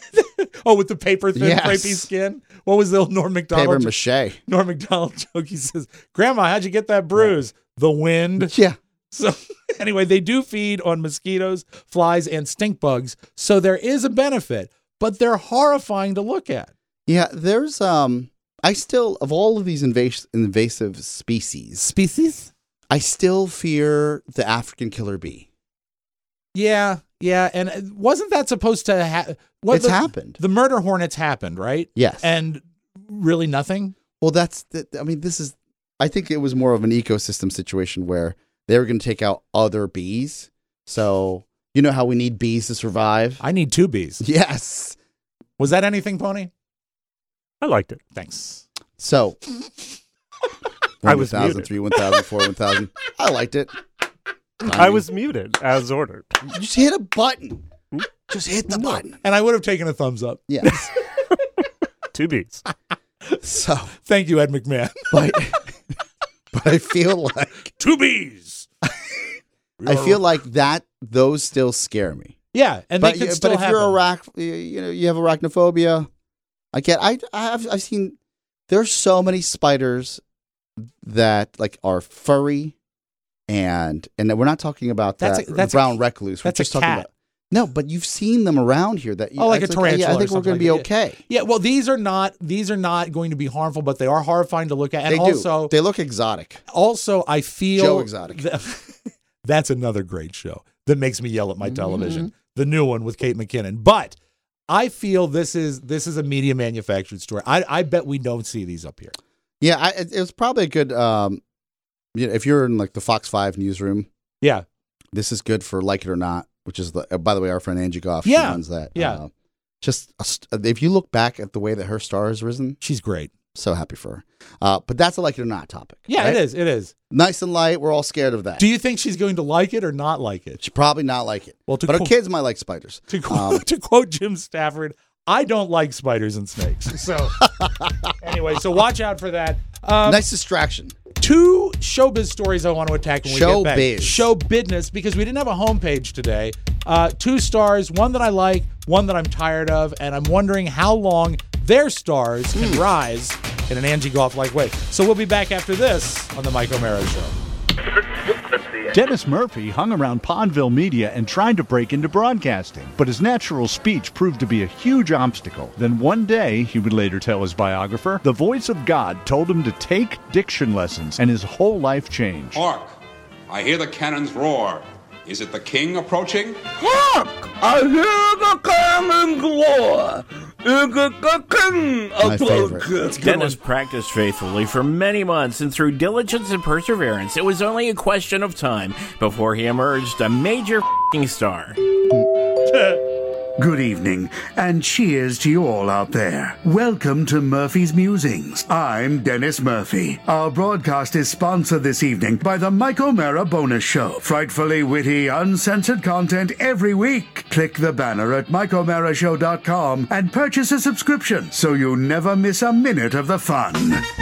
oh, with the paper thin Yes. crepey skin. What was the old Norm Paper Macdonald? mache. Norm Macdonald joke. He says, "Grandma, how'd you get that bruise? The wind." Yeah. So anyway, they do feed on mosquitoes, flies, and stink bugs. So there is a benefit, but they're horrifying to look at. Yeah, there's um I still of all of these invas- invasive species, Species? I still fear the African killer bee. Yeah, yeah. And uh, wasn't that supposed to happen? It's happened. The murder hornets happened, right? Yes. And really nothing? Well, that's the, I mean, this is I think it was more of an ecosystem situation where they were going to take out other bees. So, you know how we need bees to survive? I need two bees. Yes. Was that anything, Pony? I liked it. Thanks. So, I was one thousand muted. three, one thousand four, one thousand. I liked it. I was muted as ordered. Just hit a button. Just hit the button. And I would have taken a thumbs up. Yes. Two beats. So, Thank you, Ed McMahon. but but I feel like Two bees. I feel like that those still scare me. Yeah, and But they could you- still but if happen. you're arach, you know, you have arachnophobia. I get. I I've I've seen. There's so many spiders that like are furry, and and we're not talking about That's that a- that's a- brown recluse. We're that's a just talking cat. about. No, but you've seen them around here. That Oh, like it's a tarantula Yeah, I or think we're something going to be like that. okay. Yeah, well, these are not these are not going to be harmful, but they are horrifying to look at. And They also, do. They look exotic. also, I feel Joe Exotic. that- that's another great show that makes me yell at my television. Mm-hmm. The new one with Kate McKinnon. But I feel this is this is a media manufactured story. I, I bet we don't see these up here. Yeah, I, it, it was probably a good. Um, you know, if you're in like the Fox Five newsroom, Yeah, this is good for Like It or Not, which is the. Uh, by the way, our friend Angie Goff, Yeah. she runs that. Yeah. Uh, just a st- if you look back at the way that her star has risen, she's great. so happy for her. Uh, but that's a Like It or Not topic. Yeah, right? it is. It is. Nice and light. We're all scared of that. Do you think she's going to like it or not like it? She probably not like it. Well, to but her qu- kids might like spiders. To quote, Um, to quote Jim Stafford, I don't like spiders and snakes. So anyway, so watch out for that. Um, nice distraction. Two showbiz stories I want to attack when we get back. Showbiz. Show business, because we didn't have a homepage today. Uh, two stars, one that I like, one that I'm tired of, and I'm wondering how long their stars can rise in an Angie Goff-like way. So we'll be back after this on the Mike O'Mara Show. Dennis Murphy hung around Podville Media and tried to break into broadcasting, but his natural speech proved to be a huge obstacle. Then one day, he would later tell his biographer, the voice of God told him to take diction lessons, and his whole life changed. Hark! I hear the cannons roar. Is it the king approaching? Hark! I hear the cannon roar. Is it the king My favorite. approaching? Dennis practiced faithfully for many months, and through diligence and perseverance, it was only a question of time before he emerged a major f***ing star. Good evening, and cheers to you all out there. Welcome to Murphy's Musings. I'm Dennis Murphy. Our broadcast is sponsored this evening by the Mike O'Mara Bonus Show. Frightfully witty, uncensored content every week. Click the banner at mike o'mara show dot com and purchase a subscription so you never miss a minute of the fun.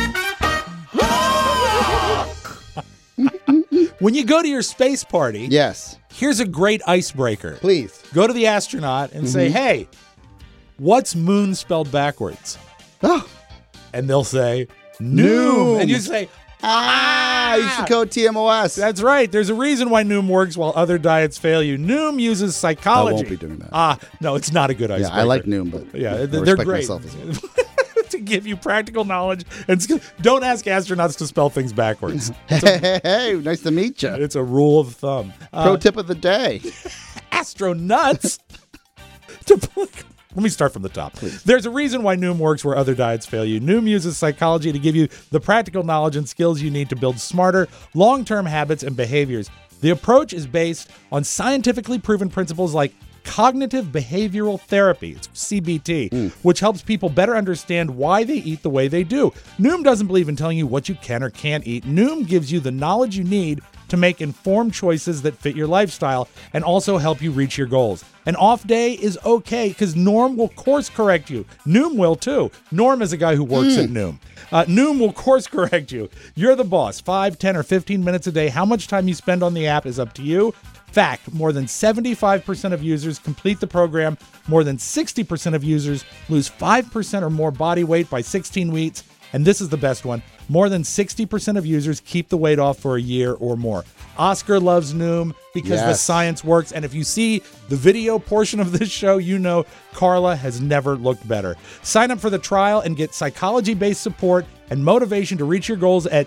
When you go to your space party, yes, here's a great icebreaker. Please. Go to the astronaut and say, Mhm. hey, what's moon spelled backwards? Oh. And they'll say, noom. Noom. And you say, ah, you should code T M O S. That's right. There's a reason why Noom works while other diets fail you. Noom uses psychology. I won't be doing that. Ah, no, it's not a good icebreaker. Yeah, I like Noom, but yeah, I they're respect great. myself as well. To give you practical knowledge and skill. Don't ask astronauts to spell things backwards. It's a, Hey, hey, nice to meet you. it's a rule of thumb. Pro Uh, tip of the day. astronauts. to put, let me start from the top. Please. There's a reason why Noom works where other diets fail you. Noom uses psychology to give you the practical knowledge and skills you need to build smarter, long-term habits and behaviors. The approach is based on scientifically proven principles like cognitive behavioral therapy, it's C B T, Mm. which helps people better understand why they eat the way they do. Noom doesn't believe in telling you what you can or can't eat. Noom gives you the knowledge you need to make informed choices that fit your lifestyle and also help you reach your goals. An off day is okay because Norm will course correct you. Noom will too. Norm is a guy who works Mm. at Noom. Uh, Noom will course correct you. You're the boss. Five, ten, or fifteen minutes a day. How much time you spend on the app is up to you. Fact, more than seventy-five percent of users complete the program. More than sixty percent of users lose five percent or more body weight by sixteen weeks. And this is the best one. More than sixty percent of users keep the weight off for a year or more. Oscar loves Noom because the Yes. science works. And if you see the video portion of this show, you know Carla has never looked better. Sign up for the trial and get psychology-based support and motivation to reach your goals at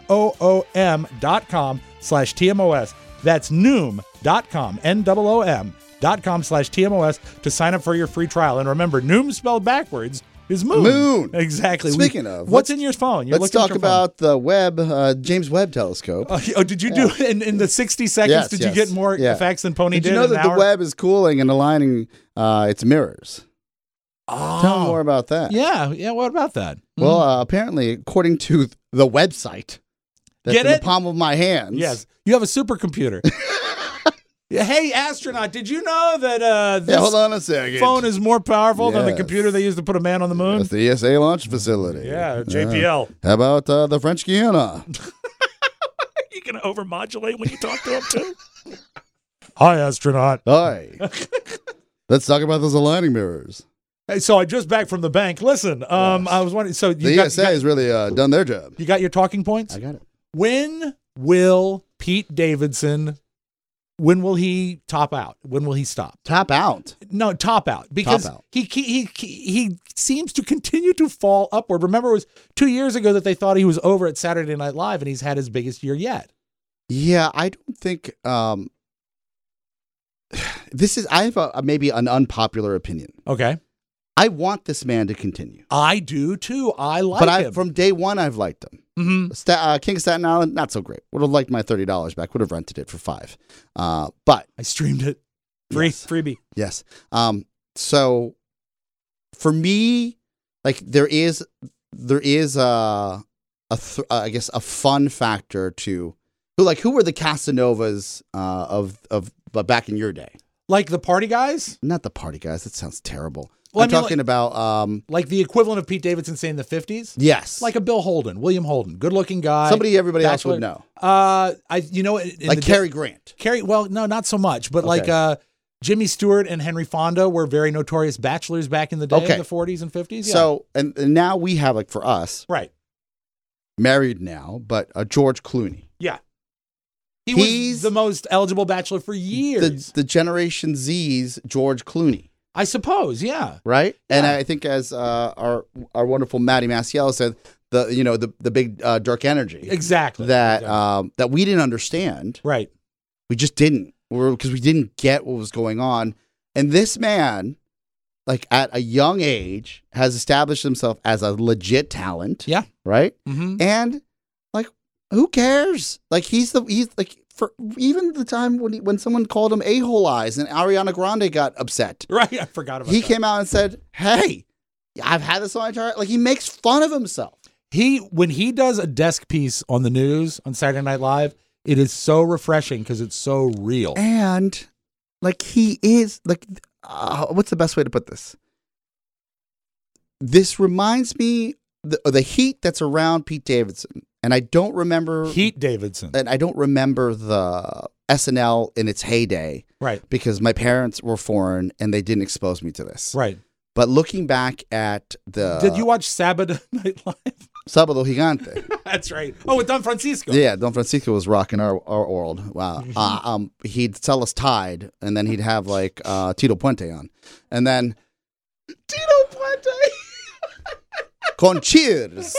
N-O-O-M.com slash T-M-O-S. That's Noom.com, N-O-O-M dot com slash T-M-O-S to sign up for your free trial. And remember, Noom spelled backwards is moon. Moon. Exactly. Speaking We- of, what's let's- in your phone? You're Let's looking at talk your phone. about the Webb, uh, James Webb Telescope. Oh, oh, did you do in, in the sixty seconds? Yes, did yes. you get more Yeah. facts than Pony Did did? you know in that an the hour? Webb is cooling and aligning uh, its mirrors? Oh. Tell me more about that. Yeah, yeah. What about that? Well, uh, apparently, according to the website that's Get in it? the palm of my hands. Yes, you have a supercomputer. Yeah, hey, astronaut, did you know that uh, this Yeah, hold on a second. phone is more powerful than the Yes. computer they used to put a man on the moon? That's the E S A launch facility. Yeah, J P L. Uh, how about uh, the French Guiana? You can overmodulate when you talk to him too. Hi, astronaut. Hi. Let's talk about those aligning mirrors. Hey, so I just back from the bank. Listen, um, I was wondering. So you The got, E S A has really uh, done their job. you got your talking points. I got it. When will Pete Davidson? When will he top out? When will he stop? Top out. No, top out because Top out. He, he he he seems to continue to fall upward. Remember, it was two years ago that they thought he was over at Saturday Night Live, and he's had his biggest year yet. Yeah, I don't think um, this is. I have a, maybe an unpopular opinion. Okay, I want this man to continue, I do too. I like but I, him. from day one, I've liked him. Mhm. Sta- uh, King of Staten Island, not so great. Would have liked my thirty dollars back. Would have rented it for five. Uh, but I streamed it free Yes. freebie. yes. Um, so for me, like there is, there is a, a th- uh, I guess a fun factor to who like who were the Casanovas uh, of of but back in your day. Like the party guys, Not the party guys. That sounds terrible. Well, I'm I mean, talking like- about um, like the equivalent of Pete Davidson, say in the fifties. yes, Like a Bill Holden, William Holden, good-looking guy. somebody everybody else bachelor. would know, Uh, I you know in like the Cary Grant. Cary, well, no, not so much, but like Okay. uh, Jimmy Stewart and Henry Fonda were very notorious bachelors back in the day, Okay. in the forties and fifties. Yeah. So and, and now we have like for us right, married now, but uh, George Clooney, yeah, he He's- was the most eligible bachelor for the years. the Generation Z's George Clooney. I suppose, yeah. Right, and Yeah. I think as uh, our our wonderful Maddie Maciel said, the you know the the big uh, dark energy Exactly. that Exactly. um, that we didn't understand. right. We just didn't, because we didn't get what was going on. And this man, like at a young age, has established himself as a legit talent. Yeah. Right. Mm-hmm. And like, who cares? Like he's the he's like for even the time when he, when someone called him a-hole eyes and Ariana Grande got upset. Right, I forgot about he that. He came out and said, hey, I've had this my entire... Like, he makes fun of himself. He When he does a desk piece on the news on Saturday Night Live, it is so refreshing because it's so real. And, like, he is... like, uh, what's the best way to put this? This reminds me the the heat that's around Pete Davidson, and I don't remember Pete Davidson, and I don't remember the S N L in its heyday, right? Because my parents were foreign and they didn't expose me to this, right? But looking back at the, did you watch Sábado Night Live? Sábado Gigante. That's right. Oh, with Don Francisco. Yeah, Don Francisco was rocking our, our world. Wow. Mm-hmm. Uh, um, he'd sell us Tide, and then he'd have like uh, Tito Puente on, and then Tito Puente. Con cheers.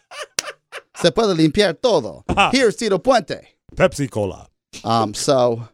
Se puede limpiar todo. Here's Tito Puente. Pepsi Cola. Um, so,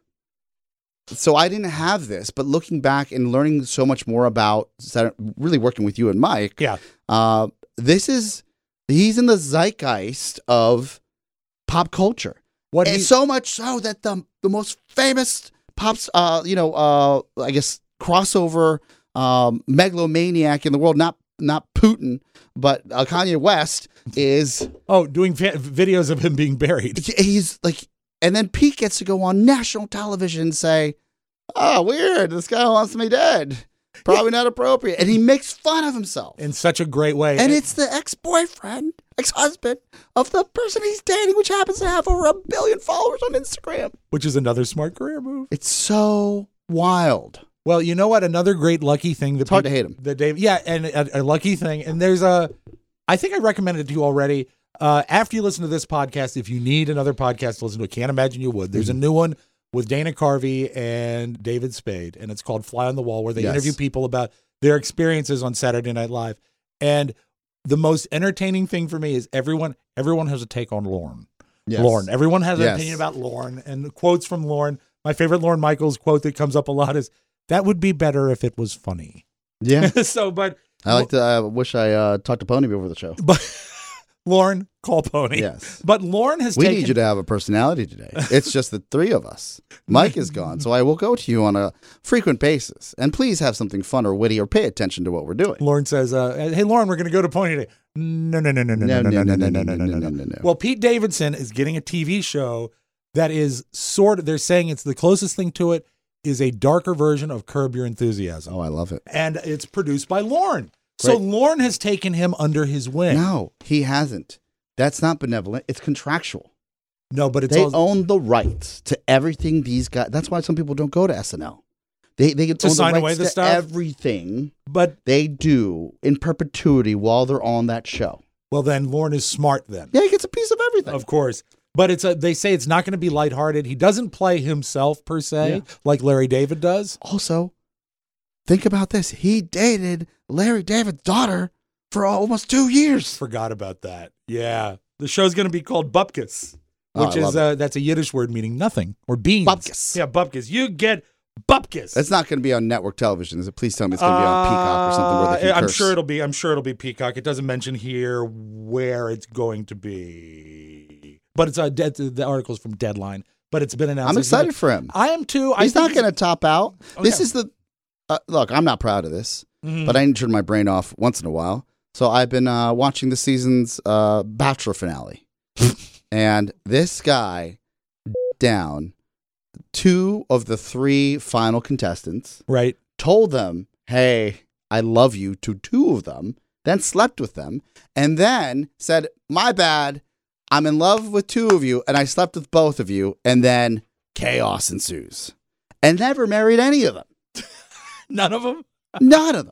so I didn't have this, but looking back and learning so much more about really working with you and Mike, yeah, uh, this is, he's in the zeitgeist of pop culture. What and he, so much so that the the most famous pops, uh, you know, uh, I guess crossover um, megalomaniac in the world, not not Putin, but uh, Kanye West is oh doing fa- videos of him being buried. He's like, and then Pete gets to go on national television and say, "Oh, weird! This guy wants me dead. Probably not appropriate." And he makes fun of himself in such a great way. And it's the ex-boyfriend, ex-husband of the person he's dating, which happens to have over a billion followers on Instagram. Which is another smart career move. It's so wild. Well, you know what? Another great lucky thing that it's hard to hate him. That Dave, yeah, and a, a lucky thing. And there's a, I think I recommended it to you already. Uh, after you listen to this podcast, if you need another podcast to listen to, I can't imagine you would. There's mm-hmm. a new one with Dana Carvey and David Spade, and it's called Fly on the Wall, where they yes. interview people about their experiences on Saturday Night Live. And the most entertaining thing for me is everyone, everyone has a take on Lorne. Yes. Lorne. Everyone has an yes. opinion about Lorne, and quotes from Lorne. My favorite Lorne Michaels quote that comes up a lot is, "That would be better if it was funny." Yeah. so, but I like to. I wish I uh, talked to Pony before the show. But Lorne, call Pony. Yes. But Lorne has. We taken... need you to have a personality today. It's just the three of us. Mike is gone, so I will go to you on a frequent basis, and please have something fun or witty, or pay attention to what we're doing. Lorne says, uh, "Hey, Lorne, we're going to go to Pony today." No, no, no, no, no, no, no, no, no, no, no, no, no, no. Well, Pete Davidson is getting a T V show that is sort of. They're saying it's the closest thing to it. Is a darker version of Curb Your Enthusiasm. Oh, I love it. And it's produced by Lorne. Great. So Lorne has taken him under his wing. No, he hasn't. That's not benevolent. It's contractual. No, but it's they all... own the rights to everything these guys. That's why some people don't go to S N L. They they get to own sign the away rights the to stuff. Everything, but they do in perpetuity while they're on that show. Well, then Lorne is smart. Then yeah, he gets a piece of everything. Of course. But it's a, they say it's not going to be lighthearted. He doesn't play himself per se, yeah. like Larry David does. Also, think about this. He dated Larry David's daughter for almost two years. Forgot about that. Yeah. The show's going to be called Bupkis, which oh, is uh, that's a Yiddish word meaning nothing or beans. Bupkis. Yeah, Bupkis. You get Bupkis. It's not going to be on network television. Is it? Please tell me it's going to be on uh, Peacock or something where they can I'm curse. sure it'll be. I'm sure it'll be Peacock. It doesn't mention here where it's going to be. But it's a dead, the article's from Deadline, but it's been announced. I'm excited for him. I am too. He's I not going to top out. Oh, this yeah. is the uh, look. I'm not proud of this, mm-hmm. but I need to turn my brain off once in a while. So I've been uh, watching the season's uh, Bachelor finale, and this guy down two of the three final contestants. Right. Told them, "Hey, I love you," to two of them. Then slept with them, and then said, "My bad. I'm in love with two of you, and I slept with both of you," and then chaos ensues. And never married any of them. None of them? None of them.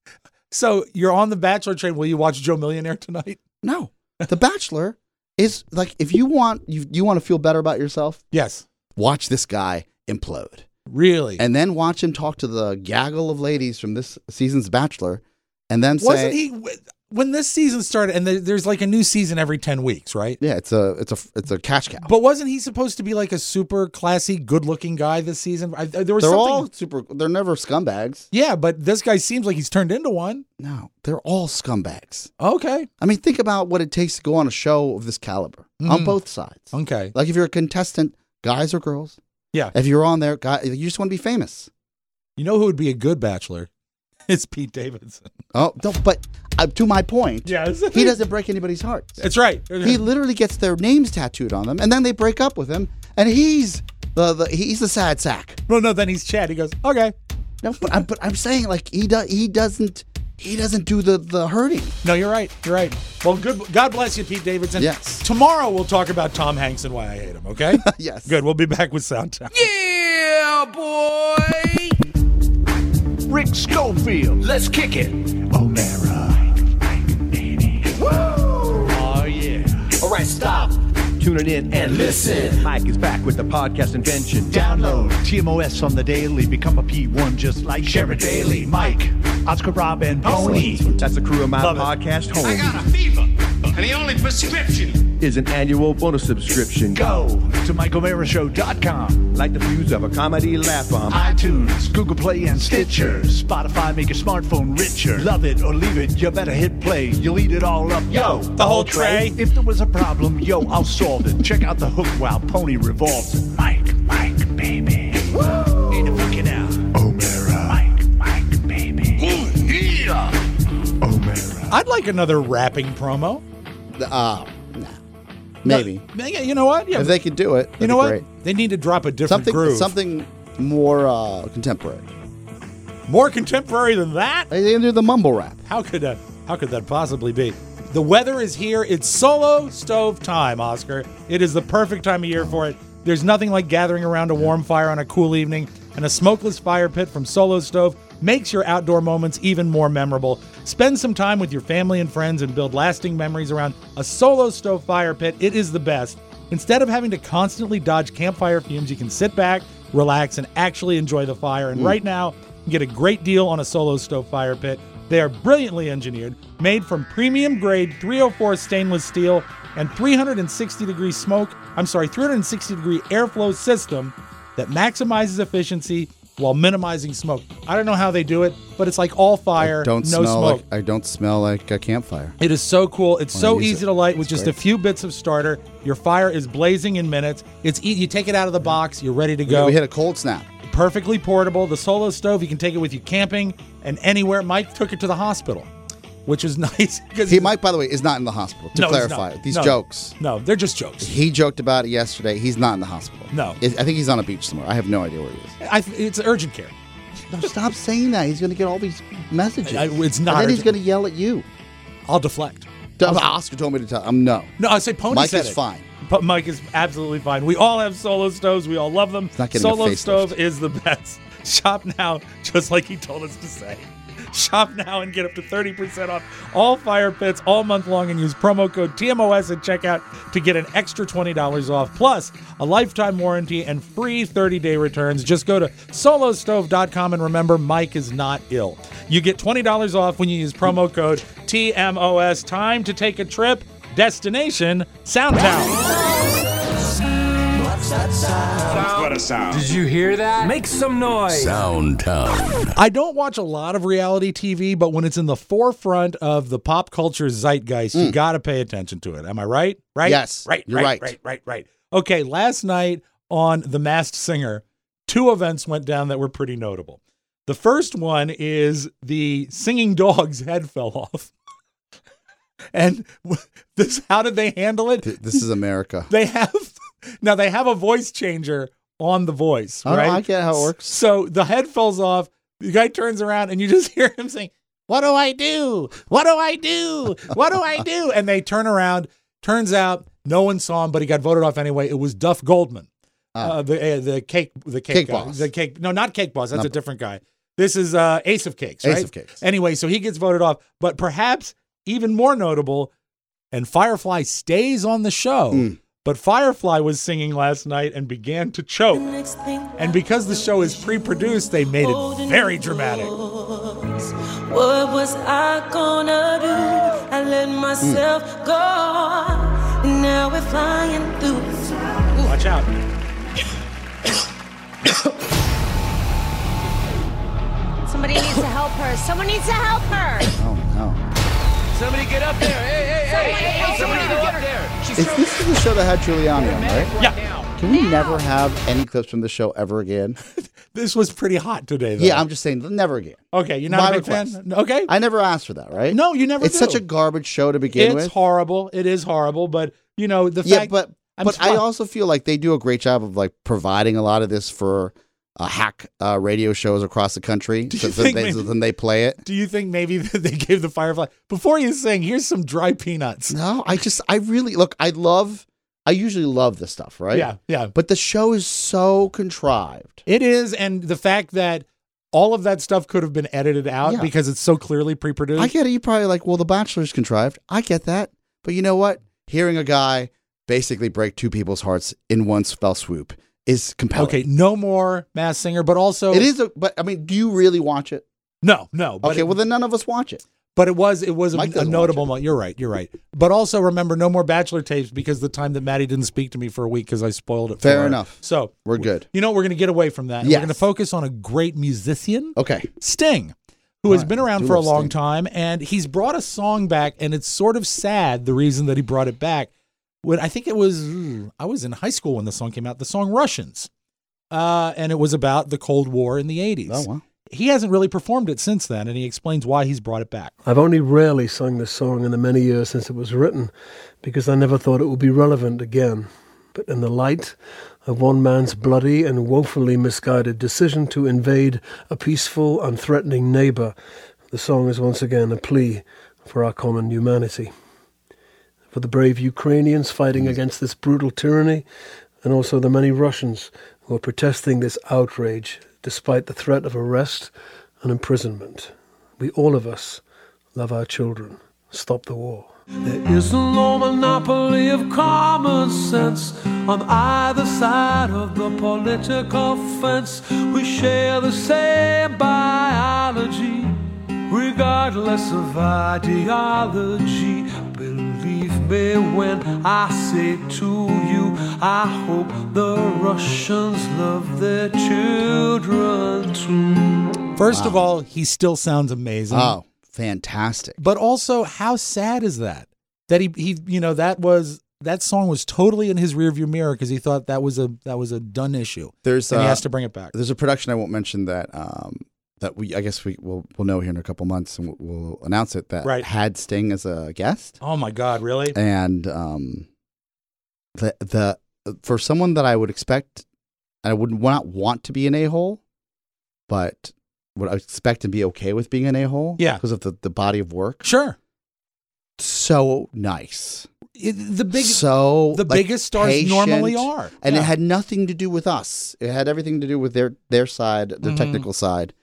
So you're on the Bachelor train. Will you watch Joe Millionaire tonight? No. The Bachelor is like, if you want you, you want to feel better about yourself, yes, watch this guy implode. Really? And then watch him talk to the gaggle of ladies from this season's Bachelor, and then say... Wasn't he... When this season started, and there's like a new season every ten weeks, right? Yeah, it's a it's a it's a cash cow. But wasn't he supposed to be like a super classy, good-looking guy this season? I, there was they're something... all super. They're never scumbags. Yeah, but this guy seems like he's turned into one. No, they're all scumbags. Okay. I mean, think about what it takes to go on a show of this caliber mm. on both sides. Okay. Like if you're a contestant guys or girls. Yeah. If you're on there, guy, you just want to be famous. You know who would be a good bachelor? It's Pete Davidson. Oh, no, but uh, to my point, yes. he doesn't break anybody's hearts. That's right. He literally gets their names tattooed on them, and then they break up with him, and he's the, the he's the sad sack. Well, no, then he's Chad. He goes, okay. No, but I'm but I'm saying like he does he doesn't he doesn't do the the hurting. No, you're right. You're right. Well, good. God bless you, Pete Davidson. Yes. Tomorrow we'll talk about Tom Hanks and why I hate him. Okay. Yes. Good. We'll be back with Soundtown. Yeah, boy. Rick Schofield. Let's kick it. O'Mara. Woo! Oh, yeah. All right, stop. Tune it in and listen. Mike is back with the podcast invention. Download T M O S on the daily. Become a P one just like Sheriff Daily. Mike, Oscar, Rob, and Pony. That's the crew of my Love podcast home. I got a fever, and the only prescription is an annual bonus subscription. Go to Mike O'Mara Show dot com. Like the views of a comedy laugh bomb. iTunes, Google Play, and Stitcher. Spotify, make your smartphone richer. Love it or leave it, you better hit play. You'll eat it all up, yo. The whole tray. If there was a problem, yo, I'll solve it. Check out the hook while Pony revolves it. Mike, Mike, baby. Woo! Need to book it out. O'Mara. Mike, Mike, baby. Ooh, yeah. O'Mara. I'd like another rapping promo. Uh, nah. Maybe. No, yeah, you know what? Yeah. If they could do it, you know be what? Great. They need to drop a different Something groove. something more uh, contemporary. More contemporary than that? They can do the mumble rap. How could that? How could that possibly be? The weather is here. It's solo stove time, Oscar. It is the perfect time of year for it. There's nothing like gathering around a warm fire on a cool evening, and a smokeless fire pit from Solo Stove makes your outdoor moments even more memorable. Spend some time with your family and friends and build lasting memories around a Solo Stove fire pit. It is the best. Instead of having to constantly dodge campfire fumes, you can sit back, relax, and actually enjoy the fire. And mm. right now, you can get a great deal on a Solo Stove fire pit. They are brilliantly engineered, made from premium grade three oh four stainless steel and three hundred sixty degree smoke, I'm sorry, three hundred sixty degree airflow system that maximizes efficiency while minimizing smoke. I don't know how they do it, but it's like all fire, I don't no smell smoke. Like, I don't smell like a campfire. It is so cool. It's so easy it. to light with It's just great. a few bits of starter. Your fire is blazing in minutes. It's e- You take it out of the box, you're ready to go. We hit a cold snap. Perfectly portable. The Solo Stove, you can take it with you camping and anywhere. Mike took it to the hospital, which is nice. He, Mike, by the way, is not in the hospital, to No, he's clarify. not. These No. jokes. No, they're just jokes. He joked about it yesterday. He's not in the hospital. No. I think he's on a beach somewhere. I have no idea where he is. I, it's urgent care. No, stop saying that. He's going to get all these messages. I- it's not And then he's urgent. going to yell at you. I'll deflect. I'll, Oscar told me to tell him no. No, I say Pony Mike said is it. fine. But Mike is absolutely fine. We all have Solo Stoves. We all love them. not getting a Solo facelift. Stove is the best. Shop now, just like he told us to say. Shop now and get up to thirty percent off all fire pits all month long and use promo code T M O S at checkout to get an extra twenty dollars off, plus a lifetime warranty and free thirty-day returns. Just go to solo stove dot com and remember, Mike is not ill. You get twenty dollars off when you use promo code T M O S. Time to take a trip. Destination, Soundtown. What a sound. Did you hear that? Make some noise. Soundtown. I don't watch a lot of reality T V, but when it's in the forefront of the pop culture zeitgeist, you got to pay attention to it. Am I right? Right? Yes, Right. you're right. right. Right. Right. Right. Okay. Last night on The Masked Singer, two events went down that were pretty notable. The first one is the singing dog's head fell off. And this, how did they handle it? This is America. They have now they have a voice changer on the voice, Oh, right? I get how it works. So the head falls off. The guy turns around and you just hear him saying, "What do I do? What do I do? What do I do?" And they turn around. Turns out no one saw him, but he got voted off anyway. It was Duff Goldman, Ah. uh, the uh, the cake the cake, Cake guy. Boss. The cake no, not Cake Boss. That's No. a different guy. This is uh, Ace of Cakes, Ace right? of Cakes. Anyway, so he gets voted off, but perhaps even more notable, and Firefly stays on the show. Mm. But Firefly was singing last night and began to choke. And because the show is pre-produced, they made it very dramatic. What was I gonna do? I let myself Mm. go. And now we're flying through. Watch out. Somebody needs to help her. Someone needs to help her. Oh, no. Somebody get up there. Hey, hey, hey, hey, hey, somebody go up there. She's Is this is the show that had Giuliani on, right? Yeah. Can we never have any clips from the show ever again? This was pretty hot today, though. Yeah, I'm just saying, never again. Okay, you're not My a big request. fan? Okay. I never asked for that, right? No, you never It's do. such a garbage show to begin It's with. horrible. It is horrible, but, you know, the Yeah, fact... but I'm but I surprised- also feel like they do a great job of like providing a lot of this for uh, hack uh, radio shows across the country. Do So, you so think they, maybe- so then they play it. Do you think maybe they gave the Firefly... Before you sing, here's some dry peanuts. No, I just I really look. I love. I usually love this stuff, right? Yeah, yeah. But the show is so contrived. It is, and the fact that all of that stuff could have been edited out Yeah. because it's so clearly pre-produced. I get it. You're probably like, well, The Bachelor's contrived. I get that. But you know what? Hearing a guy basically break two people's hearts in one fell swoop is compelling. Okay, no more Masked Singer, but also... It is, a, but I mean, do you really watch it? No, no. But Okay, it, well, then none of us watch it. But it was it was a, Mike a doesn't notable moment. You're right. You're right. But also remember, no more Bachelor tapes because the time that Maddie didn't speak to me for a week because I spoiled it. Fair for her. enough. So We're good. You know what? We're going to get away from that. And Yes. We're going to focus on a great musician, Okay. Sting, who has Right. been around Do for a love long Sting. time, and he's brought a song back, and it's sort of sad the reason that he brought it back. When I think it was I was in high school when the song came out. The song Russians, uh, and it was about the Cold War in the eighties. Oh, wow. He hasn't really performed it since then, and he explains why he's brought it back. I've only rarely sung this song in the many years since it was written because I never thought it would be relevant again. But in the light of one man's bloody and woefully misguided decision to invade a peaceful, unthreatening neighbor, the song is once again a plea for our common humanity. For the brave Ukrainians fighting against this brutal tyranny, and also the many Russians who are protesting this outrage despite the threat of arrest and imprisonment. We, all of us, love our children. Stop the war. There is no monopoly of common sense on either side of the political fence. We share the same biology, regardless of ideology. Believe me when I say to you, I hope the Russians love their children too. First Wow. of all, he still sounds amazing. Oh, fantastic. But also, how sad is that? That he, he, you know, that was that song was totally in his rearview mirror because he thought that was a that was a done issue. There's and he uh, has to bring it back. There's a production I won't mention that um, that we I guess we will we'll know here in a couple months and we'll, we'll announce it that Right. had Sting as a guest. Oh my God, really? And um, the the for someone that I would expect, I would not want to be an a-hole, but would I expect to be okay with being an a-hole? Yeah. because of the, the body of work. Sure. So nice. It, the big, so the like, biggest stars patient, normally are, and Yeah. it had nothing to do with us. It had everything to do with their their side, their Mhm. technical side,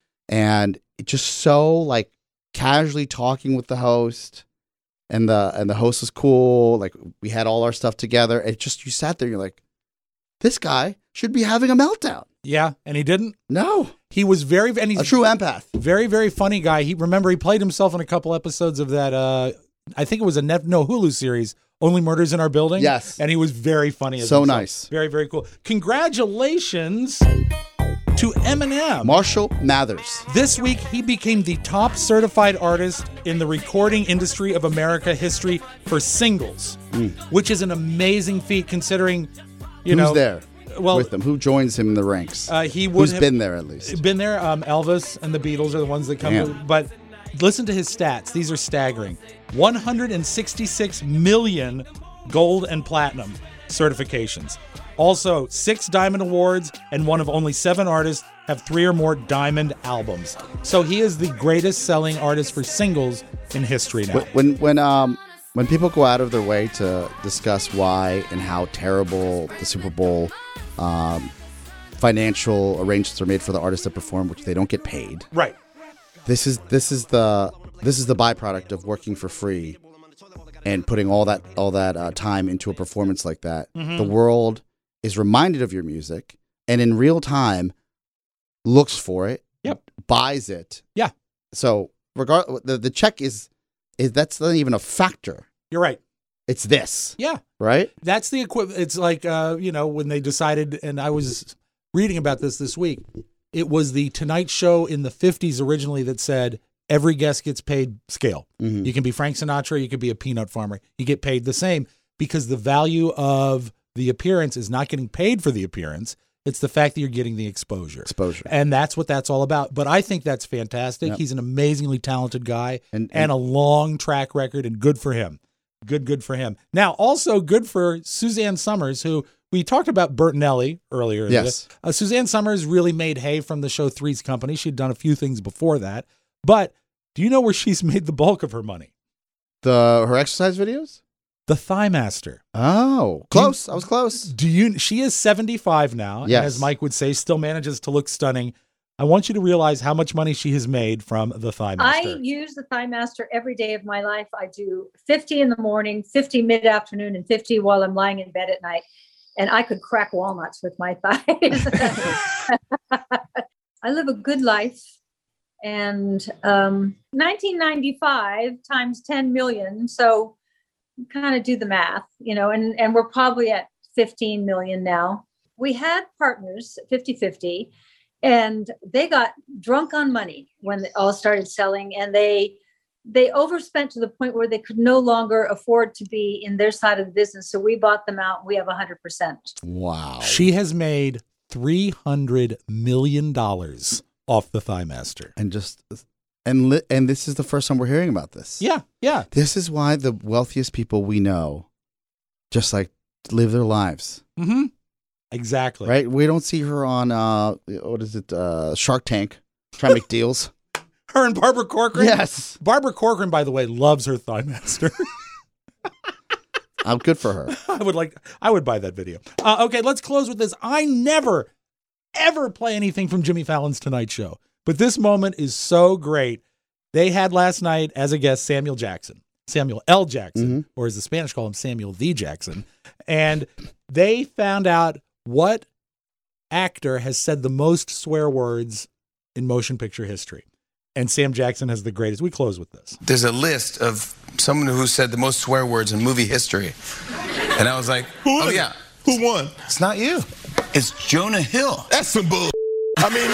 and it just so like casually talking with the host, and the and the host was cool. Like we had all our stuff together. It just you sat there, you're like, this guy should be having a meltdown. Yeah, and he didn't. No, he was very and he's a true empath. Very, very funny guy. He remember he played himself in a couple episodes of that. Uh, I think it was a net, no Hulu series, Only Murders in Our Building. Yes, and he was very funny. As So himself. nice. Very, very cool. Congratulations to Eminem. Marshall Mathers. This week, he became the top certified artist in the recording industry of America history for singles, Mm. which is an amazing feat considering, you Who's know, there well, with them? Who joins him in the ranks? Uh, he would Who's have been there at least? Been there. Um, Elvis and the Beatles are the ones that come. Damn. To, but listen to his stats. These are staggering. one hundred sixty-six million gold and platinum certifications. Also, six diamond awards, and one of only seven artists have three or more diamond albums. So he is the greatest selling artist for singles in history now. When, when when um when people go out of their way to discuss why and how terrible the Super Bowl um, financial arrangements are made for the artists that perform, which they don't get paid. Right. This is this is the this is the byproduct of working for free and putting all that all that uh, time into a performance like that. Mhm. The world is reminded of your music and in real time looks for it. Yep. Buys it. Yeah. So regard the, the check is is that's not even a factor. You're right. It's this. Yeah. Right? That's the equivalent. It's like, uh, you know, when they decided, and I was reading about this this week, it was the Tonight Show in the fifties originally that said every guest gets paid scale. Mhm. You can be Frank Sinatra, you could be a peanut farmer. You get paid the same because the value of the appearance is not getting paid for the appearance. It's the fact that you're getting the exposure. Exposure. And that's what that's all about. But I think that's fantastic. Yep. He's an amazingly talented guy and, And- and, and- a long track record, and good for him. Good, good for him. Now, also good for Suzanne Summers, who we talked about Bertinelli earlier. Yes. Uh, Suzanne Summers really made hay from the show Three's Company. She'd done a few things before that. But do you know where she's made the bulk of her money? The her exercise videos? The Thigh Master. Oh, close. I was close. Do you? She is seventy-five now. Yes. And as Mike would say, still manages to look stunning. I want you to realize how much money she has made from the Thigh Master. I use the Thigh Master every day of my life. I do fifty in the morning, fifty mid-afternoon, and fifty while I'm lying in bed at night. And I could crack walnuts with my thighs. I live a good life. And um, nineteen ninety-five times ten million. So kind of do the math, you know, and, and we're probably at fifteen million now. We had partners, fifty-fifty, and they got drunk on money when it all started selling, and they they overspent to the point where they could no longer afford to be in their side of the business. So we bought them out. We have one hundred percent. Wow. She has made three hundred million dollars off the Thigh Master. And just and li- and this is the first time we're hearing about this. Yeah, yeah. This is why the wealthiest people we know just like live their lives. Mm-hmm. Exactly. Right? We don't see her on uh what is it? Uh Shark Tank trying to make deals. Her and Barbara Corcoran? Yes. Barbara Corcoran, by the way, loves her Thigh Master. I'm good for her. I would like, I would buy that video. Uh, okay, let's close with this. I never, ever play anything from Jimmy Fallon's Tonight Show, but this moment is so great. They had last night as a guest Samuel Jackson, Samuel L. Jackson, Mm-hmm. or as the Spanish call him, Samuel the Jackson. And they found out what actor has said the most swear words in motion picture history. And Sam Jackson has the greatest. We close with this. There's a list of someone who said the most swear words in movie history. And I was like, Who oh is it? yeah. Who won? It's not you. It's Jonah Hill. That's some bull. I mean,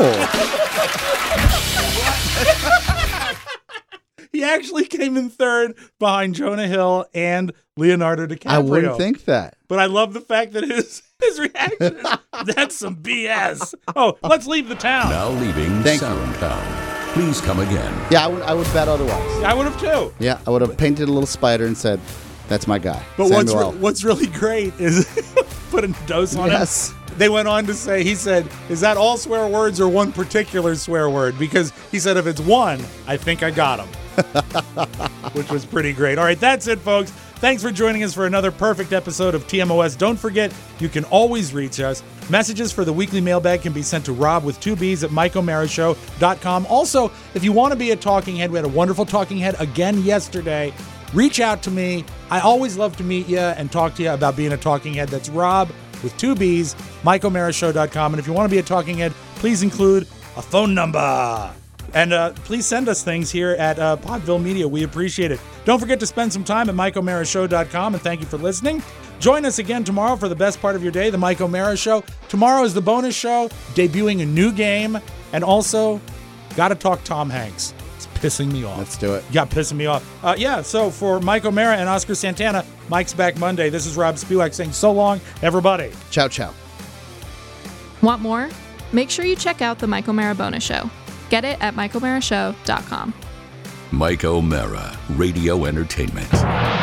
that's. He actually came in third behind Jonah Hill and Leonardo DiCaprio. I wouldn't think that. But I love the fact that his his reaction is, that's some B S. Oh, let's leave the town. Now leaving Thank you. Soundtown. Please come again. Yeah, I would I would bet otherwise. I would have too. Yeah, I would have painted a little spider and said, "That's my guy." But what's Samuel re- L. what's really great is put a dose on Yes. it. They went on to say, he said, is that all swear words or one particular swear word? Because he said, if it's one, I think I got him. Which was pretty great. All right, that's it, folks. Thanks for joining us for another perfect episode of T M O S. Don't forget, you can always reach us. Messages for the weekly mailbag can be sent to Rob with two B's at mike o'mara show dot com. Also, if you want to be a talking head, we had a wonderful talking head again yesterday. Reach out to me. I always love to meet you and talk to you about being a talking head. That's Rob with two B's, mike o'mara show dot com. And if you want to be a talking head, please include a phone number. And uh, please send us things here at uh, Podville Media. We appreciate it. Don't forget to spend some time at mike o'mara show dot com, and thank you for listening. Join us again tomorrow for the best part of your day, the Mike O'Mara Show. Tomorrow is the bonus show, debuting a new game, and also got to talk Tom Hanks. It's pissing me off. Let's do it. Yeah, pissing me off. Uh, yeah, so for Mike O'Mara and Oscar Santana, Mike's back Monday. This is Rob Spiewak saying so long, everybody. Ciao, ciao. Want more? Make sure you check out the Mike O'Mara Bonus Show. Get it at mike o'mara show dot com. Mike O'Mara, Radio Entertainment.